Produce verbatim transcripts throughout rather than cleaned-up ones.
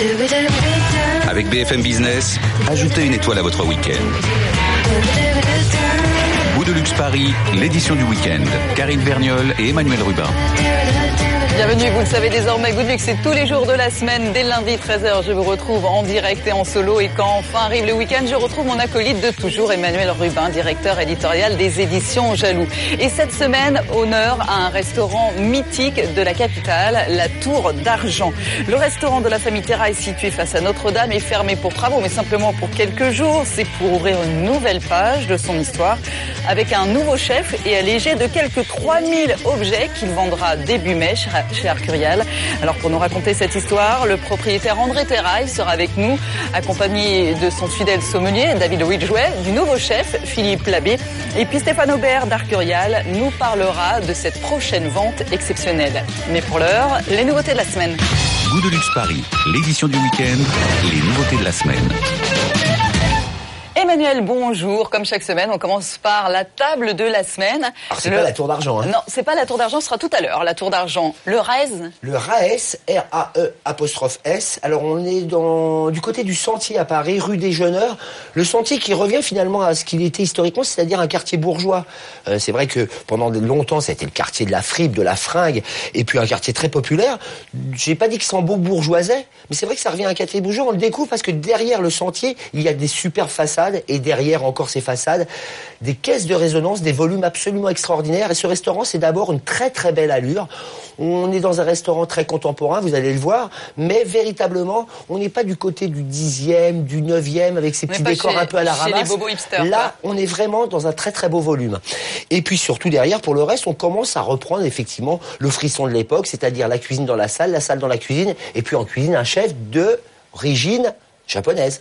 Avec B F M Business, ajoutez une étoile à votre week-end. Goût de luxe Paris, l'édition du week-end. Karine Vergnol et Emmanuel Rubin. Bienvenue, vous le savez désormais, Good Luck, c'est tous les jours de la semaine. Dès lundi treize heures, je vous retrouve en direct et en solo. Et quand enfin arrive le week-end, je retrouve mon acolyte de toujours, Emmanuel Rubin, directeur éditorial des éditions Jaloux. Et cette semaine, honneur à un restaurant mythique de la capitale, la Tour d'Argent. Le restaurant de la famille Terrail, situé face à Notre-Dame, est fermé pour travaux, mais simplement pour quelques jours. C'est pour ouvrir une nouvelle page de son histoire avec un nouveau chef et allégé de quelques trois mille objets qu'il vendra début mai chez Arcurial. Alors pour nous raconter cette histoire, le propriétaire André Terrail sera avec nous, accompagné de son fidèle sommelier David Ridgway, du nouveau chef Philippe Labbé, et puis Stéphane Aubert d'Arcurial nous parlera de cette prochaine vente exceptionnelle. Mais pour l'heure, les nouveautés de la semaine. Goût de luxe Paris, l'édition du week-end, les nouveautés de la semaine. Emmanuel, bonjour. Comme chaque semaine, on commence par la table de la semaine. Alors, c'est le... pas la Tour d'Argent, hein. Non, c'est pas la Tour d'Argent, ce sera tout à l'heure. La Tour d'Argent, le Raez. Le Raez, R A E apostrophe S. Alors, on est dans du côté du Sentier à Paris, rue des Jeuneurs. Le Sentier qui revient finalement à ce qu'il était historiquement, c'est-à-dire un quartier bourgeois. Euh, c'est vrai que pendant longtemps, ça a été le quartier de la fripe, de la fringue, et puis un quartier très populaire. J'ai pas dit que c'est en beau bourgeoisais, mais c'est vrai que ça revient à un quartier bourgeois. On le découvre parce que derrière le Sentier, il y a des superbes façades, et derrière encore ces façades, des caisses de résonance, des volumes absolument extraordinaires. Et ce restaurant, c'est d'abord une très très belle allure. On est dans un restaurant très contemporain, vous allez le voir, mais véritablement, on n'est pas du côté du dixième, du neuvième, avec ces petits décors chez, un peu à la ramasse. Les bobos hipsters, là, quoi. On est vraiment dans un très très beau volume. Et puis surtout derrière, pour le reste, on commence à reprendre effectivement le frisson de l'époque, c'est-à-dire la cuisine dans la salle, la salle dans la cuisine, et puis en cuisine, un chef d'origine japonaise.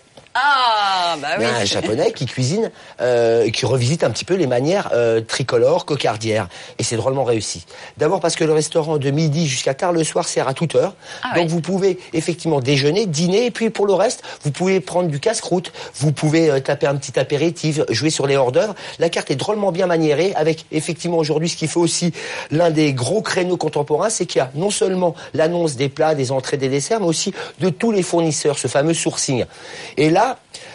Ah, bah oui. Un japonais qui cuisine, euh, qui revisite un petit peu les manières euh, tricolores, cocardières. Et c'est drôlement réussi. D'abord parce que le restaurant de midi jusqu'à tard le soir sert à toute heure. Ah Donc oui. Vous pouvez effectivement déjeuner, dîner, et puis pour le reste, vous pouvez prendre du casse-croûte, vous pouvez euh, taper un petit apéritif, jouer sur les hors-d'œuvre. La carte est drôlement bien maniérée, avec effectivement aujourd'hui ce qui fait aussi l'un des gros créneaux contemporains, c'est qu'il y a non seulement l'annonce des plats, des entrées, des desserts, mais aussi de tous les fournisseurs, ce fameux sourcing. Et là,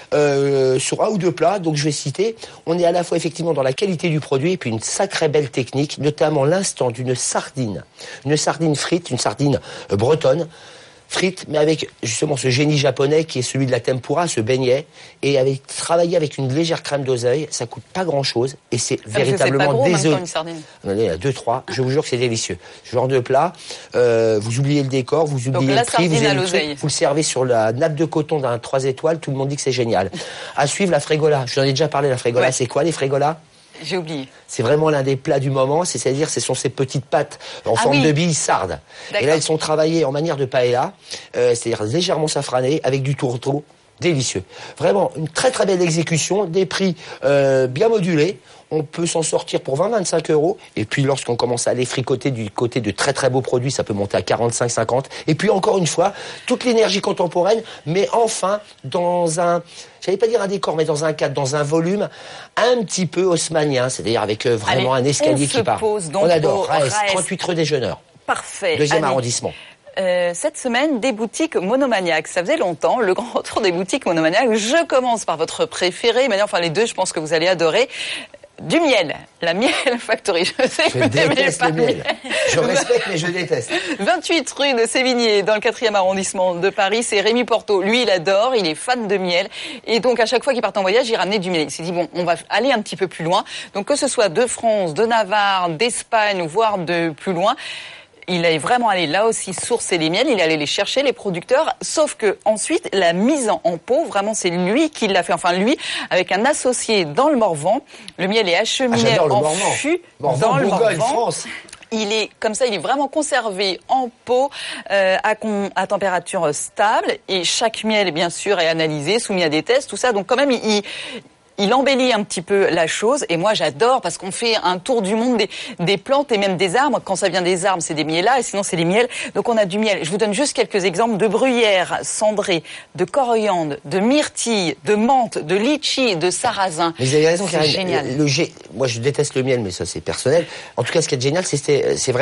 Euh, sur un ou deux plats, donc je vais citer, on est à la fois effectivement dans la qualité du produit et puis une sacrée belle technique, notamment l'instant d'une sardine, une sardine frite, une sardine euh, bretonne, frites, mais avec justement ce génie japonais qui est celui de la tempura, ce beignet, et avec travailler avec une légère crème d'oseille, ça coûte pas grand chose, et c'est ça véritablement désolé. On est à deux, trois, je vous jure que c'est délicieux. Ce genre de plat, euh, vous oubliez le décor, vous oubliez Donc, le prix, vous, à le truc, vous le servez sur la nappe de coton d'un trois étoiles, tout le monde dit que c'est génial. À suivre la frégola, je vous en ai déjà parlé, la frégola, ouais. C'est quoi les frégolas? J'ai oublié. C'est vraiment l'un des plats du moment, c'est-à-dire ce sont ces petites pâtes en ah forme oui. de billes sardes. Et là, elles sont travaillées en manière de paella, euh, c'est-à-dire légèrement safranées, avec du tourteau, délicieux. Vraiment, une très très belle exécution, des prix euh, bien modulés. On peut s'en sortir pour vingt à vingt-cinq euros. Et puis, lorsqu'on commence à aller fricoter du côté de très très beaux produits, ça peut monter à quarante-cinq à cinquante. Et puis, encore une fois, toute l'énergie contemporaine, mais enfin, dans un, j'allais pas dire un décor, mais dans un cadre, dans un volume un petit peu haussmannien. C'est-à-dire avec euh, vraiment Allez, un escalier qui part. Pose donc on adore. Raez, trente-huit rue des Jeuneurs. Parfait. Deuxième Allez. arrondissement. Euh, cette semaine, des boutiques monomaniaques. Ça faisait longtemps, le grand retour des boutiques monomaniaques. Je commence par votre préféré, mais enfin les deux, je pense que vous allez adorer. Du miel, la Miel Factory. Je sais je déteste le miel. Je respecte, mais je déteste. vingt-huit rue de Sévigné, dans le quatrième arrondissement de Paris. C'est Rémi Porto. Lui, il adore, il est fan de miel. Et donc, à chaque fois qu'il part en voyage, il ramenait du miel. Il s'est dit, bon, on va aller un petit peu plus loin. Donc, que ce soit de France, de Navarre, d'Espagne, voire de plus loin, il est vraiment allé là aussi sourcer les miels, il est allé les chercher, les producteurs, sauf que ensuite, la mise en, en pot, vraiment, c'est lui qui l'a fait. Enfin, lui, avec un associé dans le Morvan. Le miel est acheminé ah, en fût dans le Morvan. France. Il est comme ça, il est vraiment conservé en pot euh, à, con, à température stable. Et chaque miel, bien sûr, est analysé, soumis à des tests, tout ça. Donc, quand même, il... il Il embellit un petit peu la chose et moi j'adore parce qu'on fait un tour du monde des, des plantes et même des arbres. Quand ça vient des arbres, c'est des miellas et sinon c'est des miels. Donc on a du miel. Je vous donne juste quelques exemples de bruyère cendrée, de coriandre, de myrtille, de menthe, de litchi, de sarrasin. Mais vous avez raison, c'est génial. Le, le, moi je déteste le miel, mais ça c'est personnel. En tout cas, ce qui est génial, c'est, c'est vraiment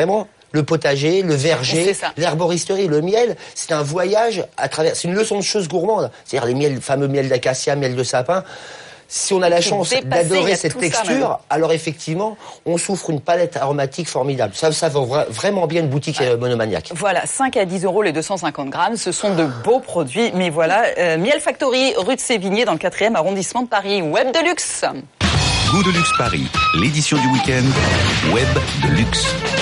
le potager, le verger, l'herboristerie, le miel, c'est un voyage à travers, c'est une leçon de choses gourmandes. C'est-à-dire les miels, le fameux miel d'acacia, miel de sapin. Si on a la chance d'adorer cette texture, alors effectivement, on souffre une palette aromatique formidable. Ça, ça vaut vra- vraiment bien une boutique ouais. monomaniaque. Voilà, cinq à dix euros les deux cent cinquante grammes. Ce sont de beaux produits. Mais voilà, euh, Miel Factory, rue de Sévigné, dans le quatrième arrondissement de Paris. Web de luxe. Goût de luxe Paris, l'édition du week-end, Web de luxe.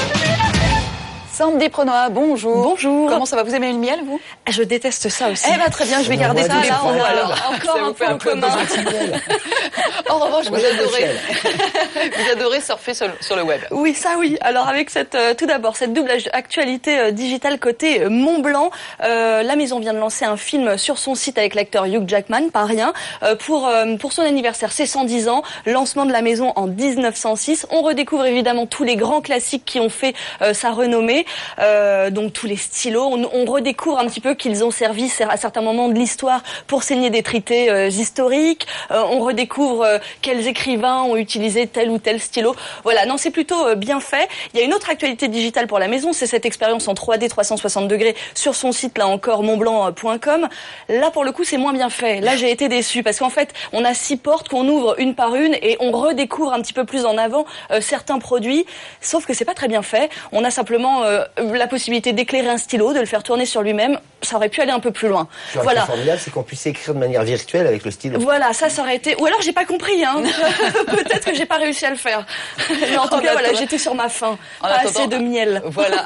Sandy Prenois, bonjour. Bonjour. Comment ça va? Vous aimez le miel, vous? Je déteste ça aussi. Eh ben très bien, je vais garder ça. Là, on a alors encore un point commun. En revanche, vous adorez, vous adorez surfer sur le, sur le web. Oui, ça oui. Alors avec cette, euh, tout d'abord, cette double actualité euh, digitale côté euh, Montblanc, euh, la maison vient de lancer un film sur son site avec l'acteur Hugh Jackman, pas rien, euh, pour euh, pour son anniversaire, c'est cent dix ans, lancement de la maison en dix-neuf cent six. On redécouvre évidemment tous les grands classiques qui ont fait euh, sa renommée. Euh, donc tous les stylos, on, on redécouvre un petit peu qu'ils ont servi à certains moments de l'histoire pour saigner des traités euh, historiques. Euh, on redécouvre euh, quels écrivains ont utilisé tel ou tel stylo. Voilà, non, c'est plutôt euh, bien fait. Il y a une autre actualité digitale pour la maison, c'est cette expérience en trois D trois cent soixante degrés sur son site, là encore, montblanc point com. Là, pour le coup, c'est moins bien fait. Là, j'ai été déçue parce qu'en fait, on a six portes qu'on ouvre une par une et on redécouvre un petit peu plus en avant euh, certains produits. Sauf que c'est pas très bien fait. On a simplement euh, la possibilité d'éclairer un stylo, de le faire tourner sur lui-même. Ça aurait pu aller un peu plus loin. Ce qui aurait été formidable, c'est qu'on puisse écrire de manière virtuelle avec le stylo. Voilà, ça, ça aurait été... Ou alors, j'ai pas compris, hein. Peut-être que j'ai pas réussi à le faire. Mais en tout en cas, voilà, j'étais sur ma faim. Pas assez de miel. Voilà.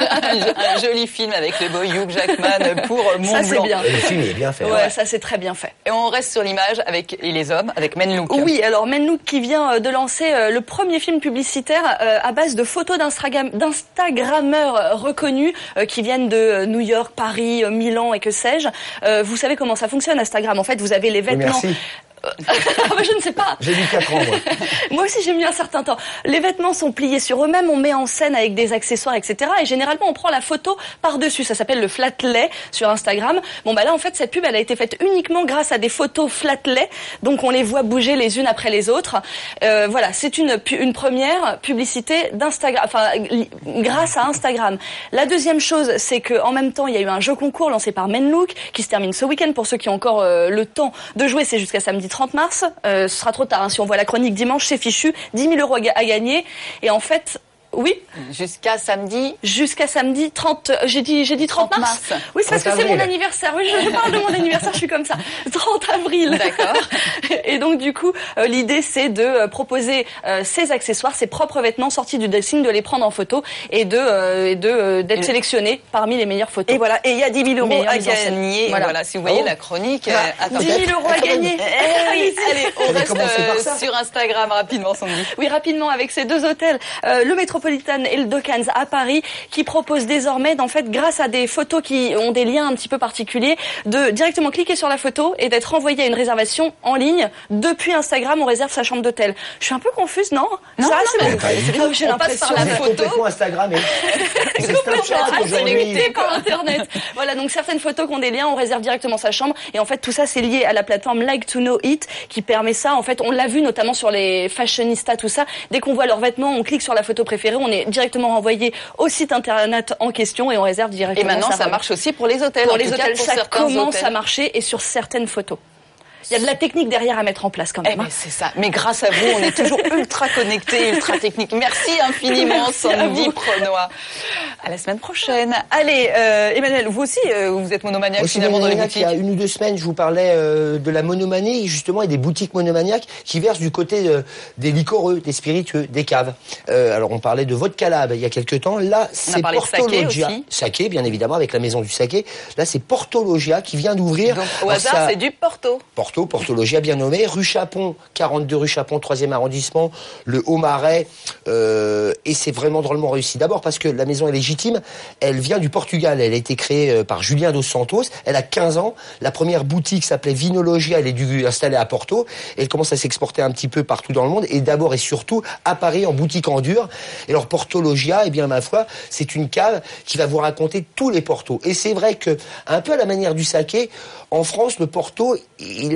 Un joli film avec le beau Hugh Jackman pour Montblanc. Ça, c'est bien. Le film est bien fait. Ouais, ouais, ça, c'est très bien fait. Et on reste sur l'image avec et les hommes, avec Menlook. Oui, alors Menlook qui vient de lancer le premier film publicitaire à base de photos d'Instagram, d'Instagrammeurs reconnus qui viennent de New York, Paris, Milan et que sais-je. Euh, vous savez comment ça fonctionne, Instagram. En fait, vous avez les vêtements... Merci. Je ne sais pas. J'ai mis quatre ans, moi. Moi aussi, j'ai mis un certain temps. Les vêtements sont pliés sur eux-mêmes, on met en scène avec des accessoires, et cetera. Et généralement, on prend la photo par-dessus. Ça s'appelle le flat-lay sur Instagram. Bon, bah là, en fait, cette pub, elle a été faite uniquement grâce à des photos flat-lay. Donc, on les voit bouger les unes après les autres. Euh, voilà, c'est une, une première publicité d'Instagram, enfin, grâce à Instagram. La deuxième chose, c'est que en même temps, il y a eu un jeu concours lancé par Menlook qui se termine ce week-end. Pour ceux qui ont encore euh, le temps de jouer, c'est jusqu'à samedi trente mars, euh, ce sera trop tard hein, si on voit la chronique dimanche, c'est fichu, dix mille euros à gagner et en fait oui. Jusqu'à samedi. Jusqu'à samedi trente. J'ai dit, j'ai dit trente, trente mars. mars. Oui, c'est parce que c'est mon anniversaire. Oui, je, je parle de mon anniversaire. Je suis comme ça. trente avril. D'accord. Et donc du coup, euh, l'idée c'est de euh, proposer euh, ses accessoires, ses propres vêtements sortis du dressing, de les prendre en photo et de, euh, et de euh, d'être et sélectionné parmi les meilleures photos. Et voilà. Et il y a dix mille euros à gagner. Voilà. voilà. Si vous voyez oh. la chronique. Ah, euh, dix mille euros à gagner. Eh, oui, allez, on reste euh, sur Instagram rapidement, Sandy. Oui, rapidement avec ces deux hôtels, euh, le Métropolitain et le Docans à Paris, qui proposent désormais, en fait, grâce à des photos qui ont des liens un petit peu particuliers, de directement cliquer sur la photo et d'être envoyé à une réservation en ligne. Depuis Instagram, on réserve sa chambre d'hôtel. Je suis un peu confuse, non? Non, ça, non, c'est non, bon. c'est bon. J'ai l'impression par la photo. Complètement Instagram et c'est complètement limité par Internet. Voilà, donc certaines photos qui ont des liens, on réserve directement sa chambre. Et en fait, tout ça, c'est lié à la plateforme Like to Know It, qui permet ça. En fait, on l'a vu notamment sur les fashionistas, tout ça. Dès qu'on voit leurs vêtements, on clique sur la photo préférée, on est directement renvoyé au site internet en question et on réserve directement. Et maintenant, ça marche aussi pour les hôtels. Pour les hôtels, pour ça commence hôtels. à marcher et sur certaines photos. Il y a de la technique derrière à mettre en place quand même. Eh ben, c'est ça. Mais grâce à vous, on est toujours ultra connectés, ultra technique. Merci infiniment, Merci Sandy Prenois. À la semaine prochaine. Allez, euh, Emmanuel, vous aussi, euh, vous êtes monomaniaque aussi finalement dans les boutiques. Il y a une ou deux semaines, je vous parlais euh, de la monomanie, justement, et des boutiques monomaniaques qui versent du côté euh, des liquoreux, des spiritueux, des caves. Euh, alors, on parlait de Vodka Lab il y a quelques temps. Là, c'est Portologia. Saké, saké, bien évidemment, avec la maison du saké. Là, c'est Portologia qui vient d'ouvrir. Donc, au hasard, ça... c'est du Porto. Porto. Portologia bien nommé, rue Chapon, quarante-deux rue Chapon, troisième arrondissement, le Haut-Marais, euh, et c'est vraiment drôlement réussi. D'abord parce que la maison est légitime, elle vient du Portugal, elle a été créée par Julien dos Santos, elle a quinze ans, la première boutique s'appelait Vinologia, elle est dû installer à Porto, et elle commence à s'exporter un petit peu partout dans le monde, et d'abord et surtout à Paris en boutique en dur. Et alors Portologia, eh bien ma foi, c'est une cave qui va vous raconter tous les Portos. Et c'est vrai que, un peu à la manière du saké, en France, le Porto, il a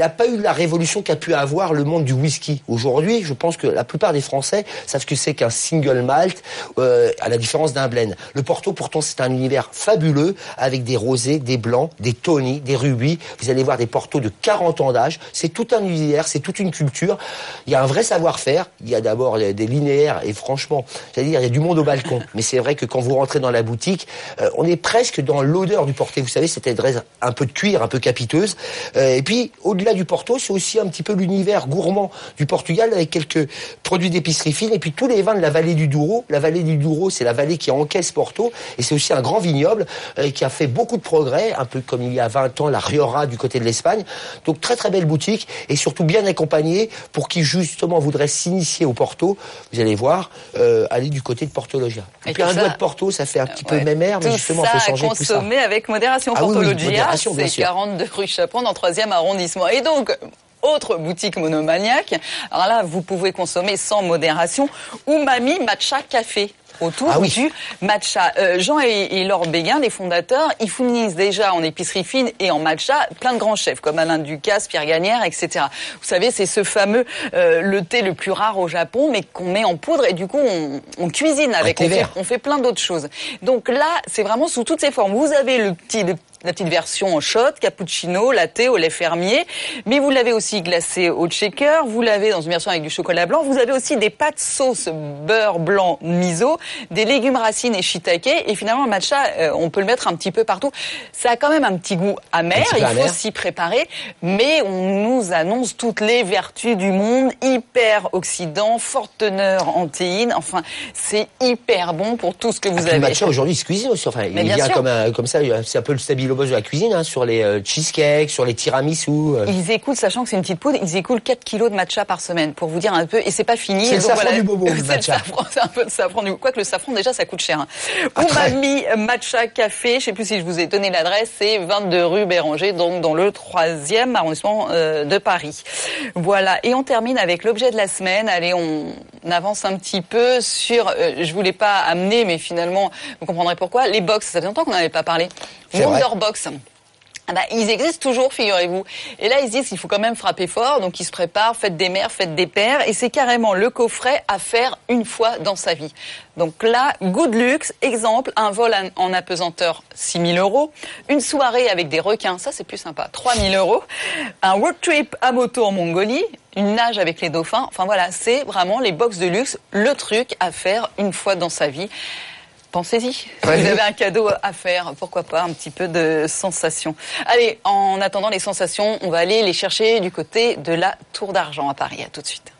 n'a pas eu la révolution qu'a pu avoir le monde du whisky. Aujourd'hui, je pense que la plupart des Français savent ce que c'est qu'un single malt, euh, à la différence d'un blend. Le Porto, pourtant, c'est un univers fabuleux, avec des rosés, des blancs, des tawny, des rubis. Vous allez voir des Portos de quarante ans d'âge. C'est tout un univers, c'est toute une culture. Il y a un vrai savoir-faire. Il y a d'abord des linéaires et franchement, c'est-à-dire il y a du monde au balcon. Mais c'est vrai que quand vous rentrez dans la boutique, euh, on est presque dans l'odeur du Porté. Vous savez, c'était un peu de cuir, un peu capiteuse. Euh, et puis, au-delà du Porto, c'est aussi un petit peu l'univers gourmand du Portugal avec quelques produits d'épicerie fine et puis tous les vins de la vallée du Douro. La vallée du Douro, c'est la vallée qui encaisse Porto et c'est aussi un grand vignoble euh, qui a fait beaucoup de progrès, un peu comme il y a vingt ans la Rioja du côté de l'Espagne. Donc très très belle boutique et surtout bien accompagnée pour qui justement voudrait s'initier au Porto. Vous allez voir, euh, aller du côté de Portologia. Et, et puis un doigt de Porto, ça fait un petit ouais. peu mémère, mais justement, il faut changer tout ça. Consommer avec modération. Ah, Portologia, oui, oui, c'est quarante-deux rue Chaperon, dans le troisième arrondissement. Et donc, autre boutique monomaniaque. Alors là, vous pouvez consommer sans modération. Umami Matcha Café. Autour ah oui. du matcha. Euh, Jean et, et Laure Béguin, les fondateurs, ils fournissent déjà en épicerie fine et en matcha plein de grands chefs comme Alain Ducasse, Pierre Gagnère, et cetera. Vous savez, c'est ce fameux euh, le thé le plus rare au Japon, mais qu'on met en poudre et du coup on, on cuisine avec. On fait, on fait plein d'autres choses. Donc là, c'est vraiment sous toutes ses formes. Vous avez le petit le la petite version en shot, cappuccino, latte au lait fermier, mais vous l'avez aussi glacé au shaker, vous l'avez dans une version avec du chocolat blanc, vous avez aussi des pâtes sauce beurre blanc miso, des légumes racines et shiitake, et finalement le matcha, euh, on peut le mettre un petit peu partout. Ça a quand même un petit goût amer, il faut s'y préparer, mais on nous annonce toutes les vertus du monde, hyper oxydant, forte teneur en théine, enfin c'est hyper bon pour tout ce que vous ah, avez. Le matcha aujourd'hui il se cuisine aussi, enfin mais il vient comme, un, comme ça, c'est un peu le stabilo de la cuisine, hein, sur les euh, cheesecakes, sur les tiramisu. Euh. Ils écoulent, sachant que c'est une petite poudre, ils écoulent quatre kilos de matcha par semaine, pour vous dire un peu, et c'est pas fini. C'est le safran voilà. du bobo, le matcha. C'est un peu le safran du quoique le safran, déjà, ça coûte cher. Hein. Umami Matcha Café, je sais plus si je vous ai donné l'adresse, c'est vingt-deux rue Béranger, donc dans le troisième arrondissement euh, de Paris. Voilà. Et on termine avec l'objet de la semaine. Allez, on avance un petit peu sur, euh, je voulais pas amener, mais finalement, vous comprendrez pourquoi, les box. Ça fait longtemps qu'on n'en avait pas parlé. Wonderbox. Ah bah, ils existent toujours, figurez-vous. Et là, ils disent qu'il faut quand même frapper fort, donc ils se préparent, faites des mères, faites des pères, et c'est carrément le coffret à faire une fois dans sa vie. Donc là, Good Luxe, exemple, un vol en apesanteur, six mille euros, une soirée avec des requins, ça c'est plus sympa, trois mille euros, un road trip à moto en Mongolie, une nage avec les dauphins, enfin voilà, c'est vraiment les box de luxe, le truc à faire une fois dans sa vie. Pensez-y, ouais. Vous avez un cadeau à faire, pourquoi pas, un petit peu de sensation. Allez, en attendant les sensations, on va aller les chercher du côté de la Tour d'Argent à Paris. À tout de suite.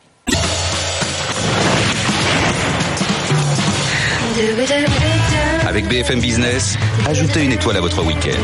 Avec B F M Business, ajoutez une étoile à votre week-end.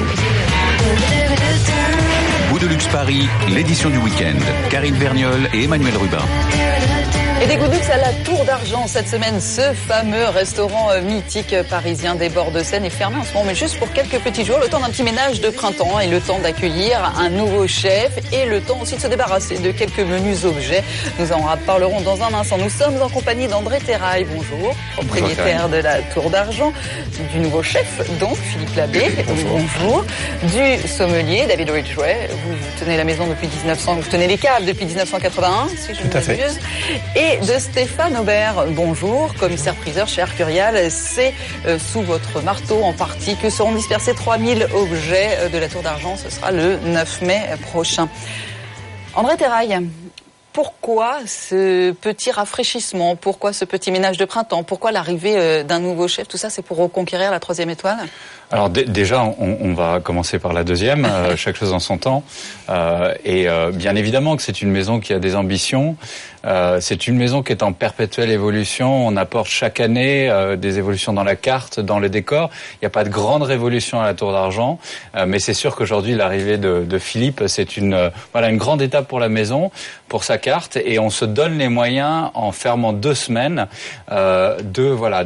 Bout de Luxe Paris, l'édition du week-end. Karine Vergnol et Emmanuel Rubin. Et des Good Luxe à la Tour d'Argent cette semaine, ce fameux restaurant mythique parisien des bords de Seine est fermé en ce moment, mais juste pour quelques petits jours, le temps d'un petit ménage de printemps et le temps d'accueillir un nouveau chef et le temps aussi de se débarrasser de quelques menus objets. Nous en parlerons dans un instant. Nous sommes en compagnie d'André Terrail, bonjour, propriétaire bonjour, de la Tour d'Argent, du nouveau chef, donc Philippe Labbé, bonjour. bonjour, du sommelier David Ridgway. Vous tenez la maison depuis dix-neuf cents, vous tenez les caves depuis dix-neuf cent quatre-vingt-un, si je ne m'abuse. Et de Stéphane Aubert, bonjour, commissaire-priseur chez Arcurial. C'est euh, sous votre marteau en partie que seront dispersés trois mille objets euh, de la Tour d'Argent. Ce sera le neuf mai prochain. André Terrail, pourquoi ce petit rafraîchissement? Pourquoi ce petit ménage de printemps? Pourquoi l'arrivée euh, d'un nouveau chef? Tout ça, c'est pour reconquérir la troisième étoile? Alors d- déjà, on, on va commencer par la deuxième, euh, chaque chose en son temps. Euh, et euh, bien évidemment que c'est une maison qui a des ambitions. Euh, c'est une maison qui est en perpétuelle évolution. On apporte chaque année euh, des évolutions dans la carte, dans le décor. Il n'y a pas de grande révolution à la Tour d'Argent, euh, mais c'est sûr qu'aujourd'hui, l'arrivée de, de Philippe, c'est une euh, voilà une grande étape pour la maison, pour sa carte. Et on se donne les moyens, en fermant deux semaines, euh, de voilà de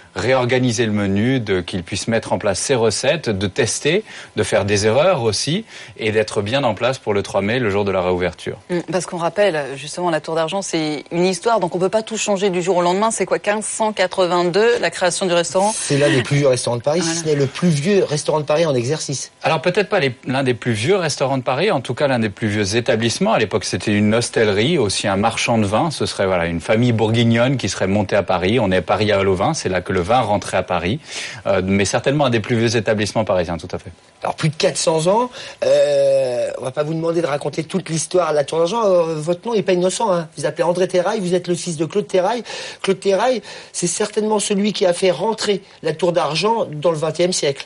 réorganiser le menu, de qu'il puisse mettre en place ses recettes, de tester, de faire des erreurs aussi, et d'être bien en place pour le trois mai, le jour de la réouverture. Parce qu'on rappelle, justement, la Tour d'Argent, c'est une histoire, donc on peut pas tout changer du jour au lendemain. C'est quoi, quinze cent quatre-vingt-deux, la création du restaurant? C'est l'un des plus vieux restaurants de Paris, voilà. Si ce n'est le plus vieux restaurant de Paris en exercice. Alors peut-être pas les, l'un des plus vieux restaurants de Paris, en tout cas l'un des plus vieux établissements. À l'époque, c'était une hostellerie, aussi un marchand de vin. Ce serait voilà une famille bourguignonne qui serait montée à Paris. On est Paris à Haut-Vin, c'est là que le vin rentrait à Paris. Euh, mais certainement un des plus vieux établissements parisiens, tout à fait. Alors plus de quatre cents ans, euh, on va pas vous demander de raconter toute l'histoire de la Tour d'Argent. Euh, votre nom n'est pas innocent, hein. Vous appelez André Terrail, vous êtes le fils de Claude Terrail. Claude Terrail, c'est certainement celui qui a fait rentrer la Tour d'Argent dans le vingtième siècle.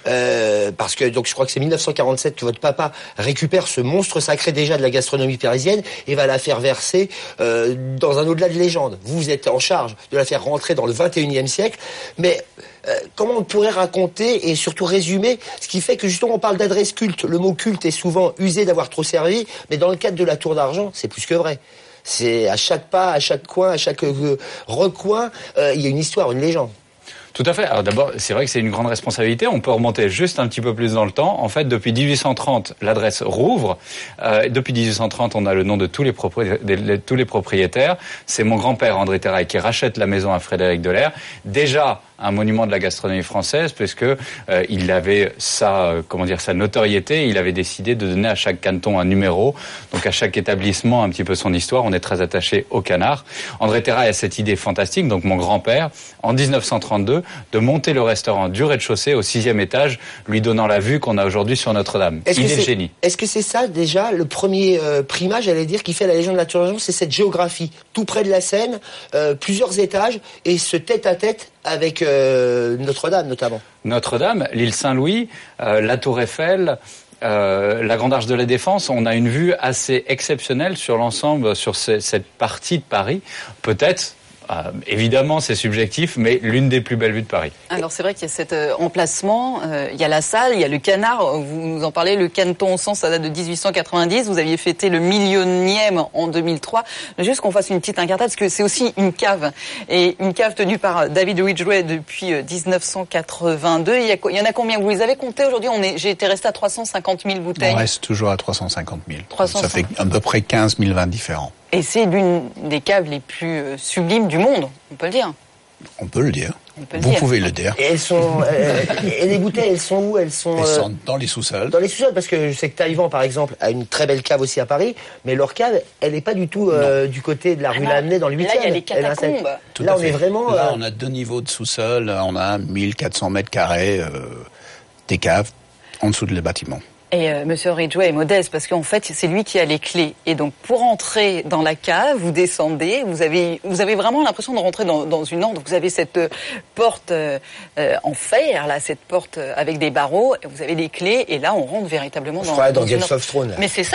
Euh, parce que donc je crois que c'est mille neuf cent quarante-sept que votre papa récupère ce monstre sacré déjà de la gastronomie parisienne et va la faire verser euh, dans un au-delà de légende. Vous, vous êtes en charge de la faire rentrer dans le vingt et unième siècle, mais euh, comment on pourrait raconter et surtout résumer ce qui fait que justement on parle d'adresse culte. Le mot culte est souvent usé d'avoir trop servi, mais dans le cadre de la Tour d'Argent, c'est plus que vrai. C'est à chaque pas, à chaque coin, à chaque euh, recoin, euh, il y a une histoire, une légende. Tout à fait. Alors d'abord, c'est vrai que c'est une grande responsabilité. On peut remonter juste un petit peu plus dans le temps. En fait, depuis dix-huit cent trente, l'adresse rouvre. Euh, depuis dix-huit cent trente, on a le nom de tous les, propri- de, de, tous les propriétaires. C'est mon grand-père, André Terrail, qui rachète la maison à Frédéric Delair. Déjà un monument de la gastronomie française, puisque euh, il avait sa, euh, comment dire, sa notoriété. Il avait décidé de donner à chaque canton un numéro, donc à chaque établissement un petit peu son histoire. On est très attaché au canard. André Terrail a cette idée fantastique, donc mon grand-père, en dix-neuf cent trente-deux, de monter le restaurant du rez-de-chaussée au sixième étage, lui donnant la vue qu'on a aujourd'hui sur Notre-Dame. Est-ce Idée de génie. Est-ce que c'est ça déjà le premier euh, primat, j'allais dire, qui fait la légende de la Tour d'Argent, c'est cette géographie, tout près de la Seine, euh, plusieurs étages et ce tête-à-tête avec euh, Notre-Dame notamment. Notre-Dame, l'île Saint-Louis, euh, la Tour Eiffel. Euh, la Grande Arche de la Défense, on a une vue assez exceptionnelle sur l'ensemble, sur ce, cette partie de Paris. Peut-être, euh, évidemment c'est subjectif, mais l'une des plus belles vues de Paris. Alors c'est vrai qu'il y a cet euh, emplacement, euh, il y a la salle, il y a le canard, vous nous en parlez, le caneton au sang, ça date de dix-huit cent quatre-vingt-dix, vous aviez fêté le millionième en deux mille trois. Juste qu'on fasse une petite incartade, parce que c'est aussi une cave, et une cave tenue par David Ridgway depuis euh, dix-neuf cent quatre-vingt-deux. Il y, a, il y en a combien? Vous les avez comptés aujourd'hui? On est, j'ai été resté à trois cent cinquante mille bouteilles. On reste toujours à trois cent cinquante mille. trois cent cinquante. Ça fait à peu près quinze mille vins différents. Et c'est l'une des caves les plus sublimes du monde, on peut le dire. On peut le dire. Peut le Vous dire. pouvez le dire. Et elles sont, euh, et les bouteilles, elles sont où? Elles sont, Elles euh, sont dans les sous-sols. Dans les sous-sols, parce que je sais que Taïwan, par exemple, a une très belle cave aussi à Paris, mais leur cave, elle n'est pas du tout euh, du côté de la rue Ah Lamennais dans le huitième. Là, il y a les catacombes. Tout Là, à on fait. est vraiment... Là, euh, on a deux niveaux de sous-sol. On a mille quatre cents mètres carrés euh, des caves en dessous de le bâtiment. Et euh, Monsieur Ridgway est modeste parce qu'en fait c'est lui qui a les clés. Et donc pour entrer dans la cave, vous descendez, vous avez vous avez vraiment l'impression de rentrer dans, dans une antre. Vous avez cette euh, porte euh, euh, en fer là, cette porte euh, avec des barreaux. Et vous avez les clés et là on rentre véritablement je dans. crois dans dans Game une of Thrones. Mais c'est ça.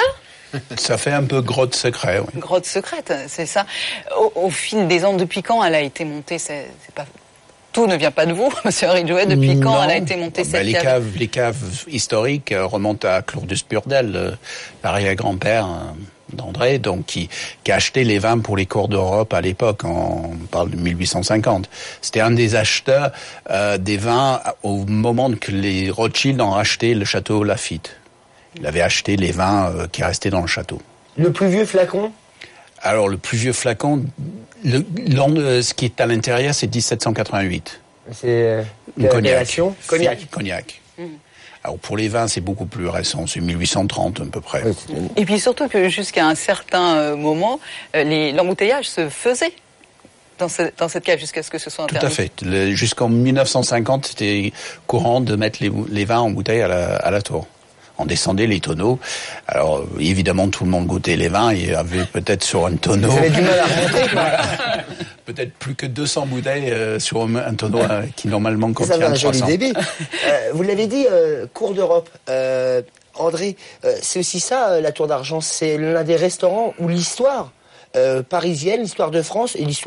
Ça fait un peu grotte secret, oui. Grotte secrète, c'est ça. Au, au fil des ans, depuis quand elle a été montée? C'est, c'est pas. Tout ne vient pas de vous, Monsieur Ridgway. Depuis quand Non. elle a été montée, bah, cette les cave? caves, les caves historiques euh, remontent à Claudius Burdel, euh, l'arrière-grand-père euh, d'André, donc qui, qui a acheté les vins pour les cours d'Europe à l'époque. On parle de mille huit cent cinquante. C'était un des acheteurs euh, des vins au moment que les Rothschild ont racheté le château Lafite. Il avait acheté les vins euh, qui restaient dans le château. Le plus vieux flacon? Alors, le plus vieux flacon, le, le, ce qui est à l'intérieur, c'est dix-sept cent quatre-vingt-huit. C'est euh, Une cognac. Cognac. Cognac. Mmh. Alors, pour les vins, c'est beaucoup plus récent. C'est mille huit cent trente, à peu près. Oui, et puis surtout que jusqu'à un certain euh, moment, euh, les, l'embouteillage se faisait dans, ce, dans cette cave jusqu'à ce que ce soit interdit. Tout à fait. Le, jusqu'en mille neuf cent cinquante, c'était courant de mettre les, les vins en bouteille à la, à la tour. On descendait les tonneaux. Alors, évidemment, tout le monde goûtait les vins. Il y avait peut-être sur un tonneau... Vous avez du mal à remonter, quoi. Peut-être plus que deux cents bouteilles euh, sur un tonneau euh, qui, normalement, contient ça va un trois cents. joli débit. euh, vous l'avez dit, euh, cours d'Europe. Euh, André, euh, c'est aussi ça, euh, la Tour d'Argent. C'est l'un des restaurants où l'histoire euh, parisienne, l'histoire de France et l'histoire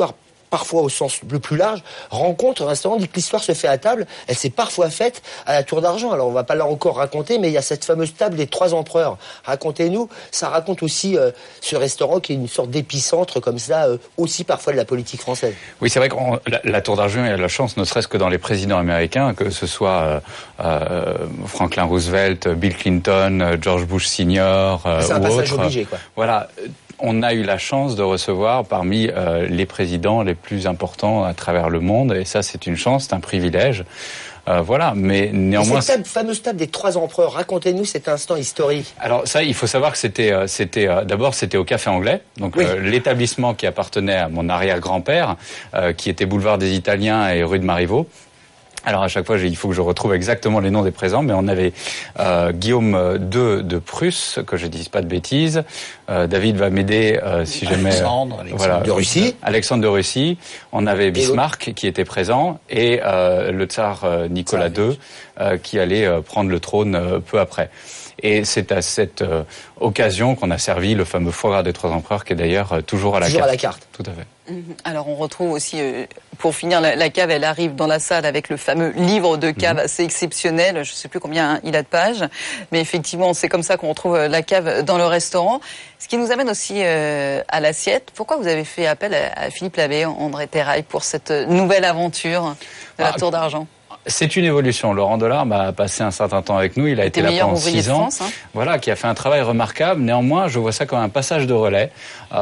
parfois au sens le plus large, rencontre, restaurant, dit que l'histoire se fait à table, elle s'est parfois faite à la Tour d'Argent. Alors on va pas là encore raconter, mais il y a cette fameuse table des trois empereurs. Racontez-nous, ça raconte aussi euh, ce restaurant qui est une sorte d'épicentre comme ça, euh, aussi parfois de la politique française. Oui, c'est vrai que la, la Tour d'Argent a la chance, ne serait-ce que dans les présidents américains, que ce soit euh, euh, Franklin Roosevelt, Bill Clinton, George Bush senior euh, c'est un ou passage autres. obligé, quoi. Voilà. On a eu la chance de recevoir parmi euh, les présidents les plus importants à travers le monde, et ça c'est une chance, c'est un privilège. Euh, voilà, mais néanmoins... Et cette table, fameuse table des trois empereurs, racontez-nous cet instant historique. Alors ça, il faut savoir que c'était, euh, c'était euh, d'abord c'était au Café Anglais, donc oui. euh, l'établissement qui appartenait à mon arrière-grand-père, euh, qui était boulevard des Italiens et rue de Marivaux. Alors à chaque fois, il faut que je retrouve exactement les noms des présents, mais on avait euh, Guillaume deux de Prusse, que je dise pas de bêtises. Euh, David va m'aider euh, si jamais. Alexandre, Alexandre voilà, de Russie. Alexandre de Russie. On avait Bismarck qui était présent et euh, le tsar euh, Nicolas deux euh, qui allait euh, prendre le trône euh, peu après. Et c'est à cette euh, occasion qu'on a servi le fameux foie gras des trois empereurs, qui est d'ailleurs euh, toujours à la toujours carte. à la carte. Tout à fait. Alors on retrouve aussi, euh, pour finir, la, la cave, elle arrive dans la salle avec le fameux livre de cave mmh. assez exceptionnel. Je ne sais plus combien il a de pages, mais effectivement c'est comme ça qu'on retrouve la cave dans le restaurant. Ce qui nous amène aussi euh, à l'assiette. Pourquoi vous avez fait appel à, à Philippe Labbé, André Terrail, pour cette nouvelle aventure de la ah, Tour d'Argent? C'est une évolution. Laurent Delarme a passé un certain temps avec nous. Il a été là pendant six ans. France, hein. Voilà, qui a fait un travail remarquable. Néanmoins, je vois ça comme un passage de relais.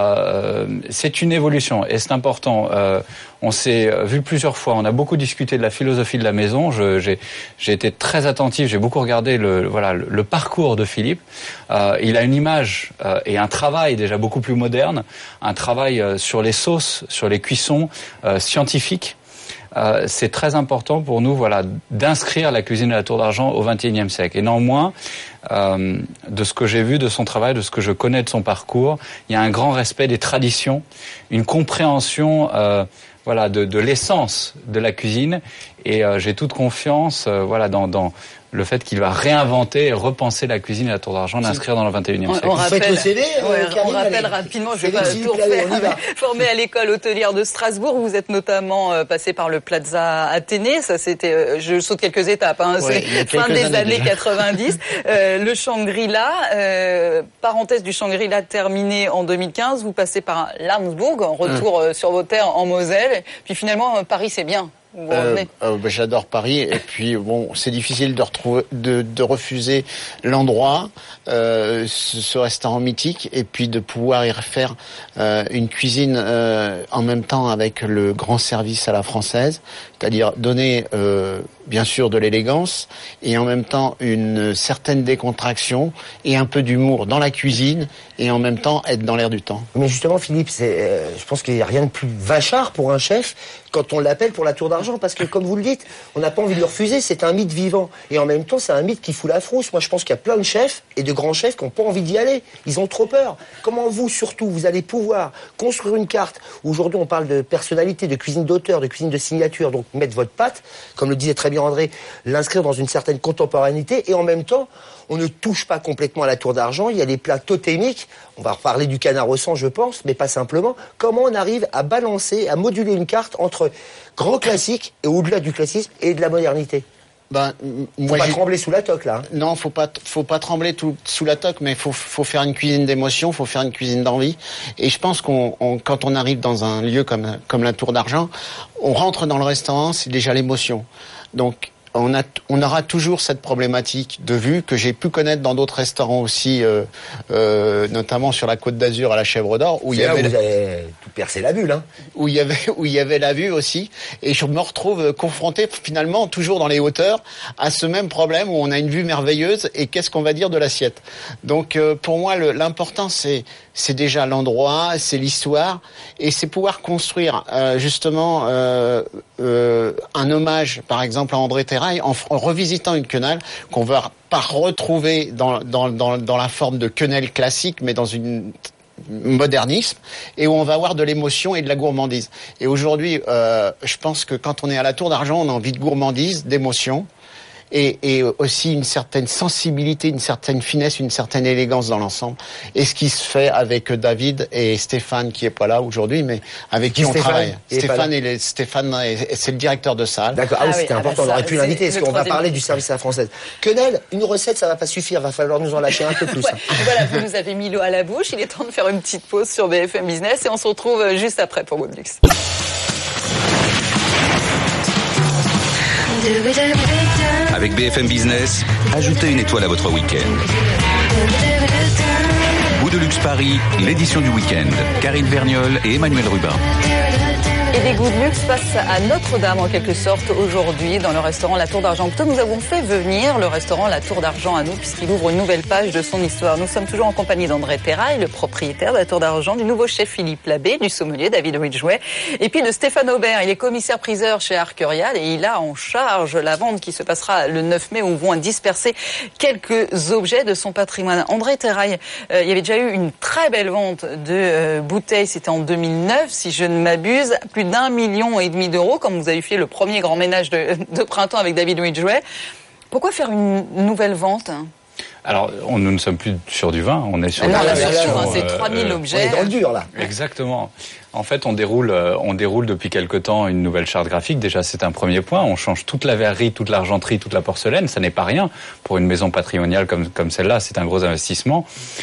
Euh, c'est une évolution et c'est important. Euh, on s'est vu plusieurs fois. On a beaucoup discuté de la philosophie de la maison. Je, j'ai, j'ai été très attentif. J'ai beaucoup regardé le, voilà, le, le parcours de Philippe. Euh, il a une image euh, et un travail déjà beaucoup plus moderne. Un travail euh, sur les sauces, sur les cuissons euh, scientifiques. Euh, c'est très important pour nous, voilà, d'inscrire la cuisine de la Tour d'Argent au vingt et unième siècle. Et néanmoins, euh, de ce que j'ai vu de son travail, de ce que je connais de son parcours, il y a un grand respect des traditions, une compréhension, euh, voilà, de, de l'essence de la cuisine. Et euh, j'ai toute confiance, euh, voilà, dans, dans le fait qu'il va réinventer et repenser la cuisine et la Tour d'Argent, l'inscrire dans le vingt et unième siècle. On rappelle, le C D, euh, ouais, Karine, on rappelle allez. rapidement, je vais pas tout refaire, formé à l'école hôtelière de Strasbourg. Vous êtes notamment euh, passé par le Plaza Athénée. Ça, c'était, euh, je saute quelques étapes, hein, ouais, c'est fin des années déjà. quatre-vingt-dix. euh, le Shangri-La, euh, parenthèse du Shangri-La terminé en deux mille quinze. Vous passez par Lamsbourg, en retour euh, sur vos terres en Moselle. Puis finalement, euh, Paris, c'est bien. Euh, euh, bah, j'adore Paris et puis bon, c'est difficile de retrouver, de, de refuser l'endroit, euh, ce, ce restaurant mythique, et puis de pouvoir y refaire euh, une cuisine euh, en même temps avec le grand service à la française, c'est-à-dire donner euh, bien sûr de l'élégance et en même temps une certaine décontraction et un peu d'humour dans la cuisine et en même temps être dans l'air du temps. Mais justement, Philippe, c'est, euh, je pense qu'il n'y a rien de plus vachard pour un chef quand on l'appelle pour la Tour d'Argent, parce que comme vous le dites, on n'a pas envie de le refuser, c'est un mythe vivant. Et en même temps, c'est un mythe qui fout la frousse. Moi, je pense qu'il y a plein de chefs et de grands chefs qui n'ont pas envie d'y aller. Ils ont trop peur. Comment vous, surtout, vous allez pouvoir construire une carte où aujourd'hui on parle de personnalité, de cuisine d'auteur, de cuisine de signature, donc mettre votre patte, comme le disait très bien André, l'inscrire dans une certaine contemporanéité, et en même temps, on ne touche pas complètement à la Tour d'Argent. Il y a des plats totémiques. On va reparler du canard au sang, je pense, mais pas simplement. Comment on arrive à balancer, à moduler une carte entre grand classique et au-delà du classisme et de la modernité? Ben, faut moi, pas j'ai... trembler sous la toque, là. Hein. Non, faut pas, faut pas trembler tout, sous la toque, mais faut, faut faire une cuisine d'émotion, faut faire une cuisine d'envie. Et je pense qu'on, on, quand on arrive dans un lieu comme, comme la Tour d'Argent, on rentre dans le restaurant, c'est déjà l'émotion. Donc, On, a, on aura toujours cette problématique de vue que j'ai pu connaître dans d'autres restaurants aussi, euh, euh, notamment sur la Côte d'Azur à la Chèvre d'Or, où c'est il y avait là où vous avez tout percé la bulle, hein. Où il y avait où il y avait la vue aussi, et je me retrouve confronté finalement toujours dans les hauteurs à ce même problème où on a une vue merveilleuse et qu'est-ce qu'on va dire de l'assiette. Donc euh, pour moi le, l'important c'est c'est déjà l'endroit, c'est l'histoire, et c'est pouvoir construire euh, justement euh, euh, un hommage, par exemple à André Terrail, en, en revisitant une quenelle qu'on va pas retrouver dans, dans, dans, dans la forme de quenelle classique, mais dans une modernisme, et où on va avoir de l'émotion et de la gourmandise. Et aujourd'hui, euh, je pense que quand on est à la Tour d'Argent, on a envie de gourmandise, d'émotion, et, et aussi une certaine sensibilité, une certaine finesse, une certaine élégance dans l'ensemble. Et ce qui se fait avec David et Stéphane, qui est pas là aujourd'hui, mais avec qui, qui on Stéphane, travaille. Stéphane, et les, Stéphane et, c'est le directeur de salle. D'accord. Ah, oui, c'était ah, important. Bah ça, on aurait pu l'inviter, parce qu'on va parler du service à la française. Quenelle, une recette, ça va pas suffire. Va falloir nous en lâcher un peu plus. Ouais. Voilà, vous nous avez mis l'eau à la bouche. Il est temps de faire une petite pause sur B F M Business et on se retrouve juste après pour Web Luxe. Avec B F M Business, ajoutez une étoile à votre week-end. Goût de luxe Paris, l'édition du week-end. Karine Vergnol et Emmanuel Rubin. Et des goûts de luxe passent à Notre-Dame en quelque sorte aujourd'hui dans le restaurant La Tour d'Argent. Plutôt, nous avons fait venir le restaurant La Tour d'Argent à nous puisqu'il ouvre une nouvelle page de son histoire. Nous sommes toujours en compagnie d'André Terrail, le propriétaire de La Tour d'Argent, du nouveau chef Philippe Labbé, du sommelier David Ridgway et puis de Stéphane Aubert. Il est commissaire-priseur chez Arcurial et il a en charge la vente qui se passera le neuf mai où vont disperser quelques objets de son patrimoine. André Terrail, euh, il y avait déjà eu une très belle vente de euh, bouteilles, c'était en deux mille neuf si je ne m'abuse, plus d'un million et demi d'euros, comme vous avez fait le premier grand ménage de, de printemps avec David Ridgway. Pourquoi faire une nouvelle vente ? Alors, on, nous ne sommes plus sur du vin, on est sur... Ah non, la là, version, hein, c'est trois mille euh, objets. On est dans le dur, là. Exactement. En fait, on déroule, on déroule depuis quelque temps une nouvelle charte graphique. Déjà, c'est un premier point. On change toute la verrerie, toute l'argenterie, toute la porcelaine. Ça n'est pas rien. Pour une maison patrimoniale comme, comme celle-là, c'est un gros investissement.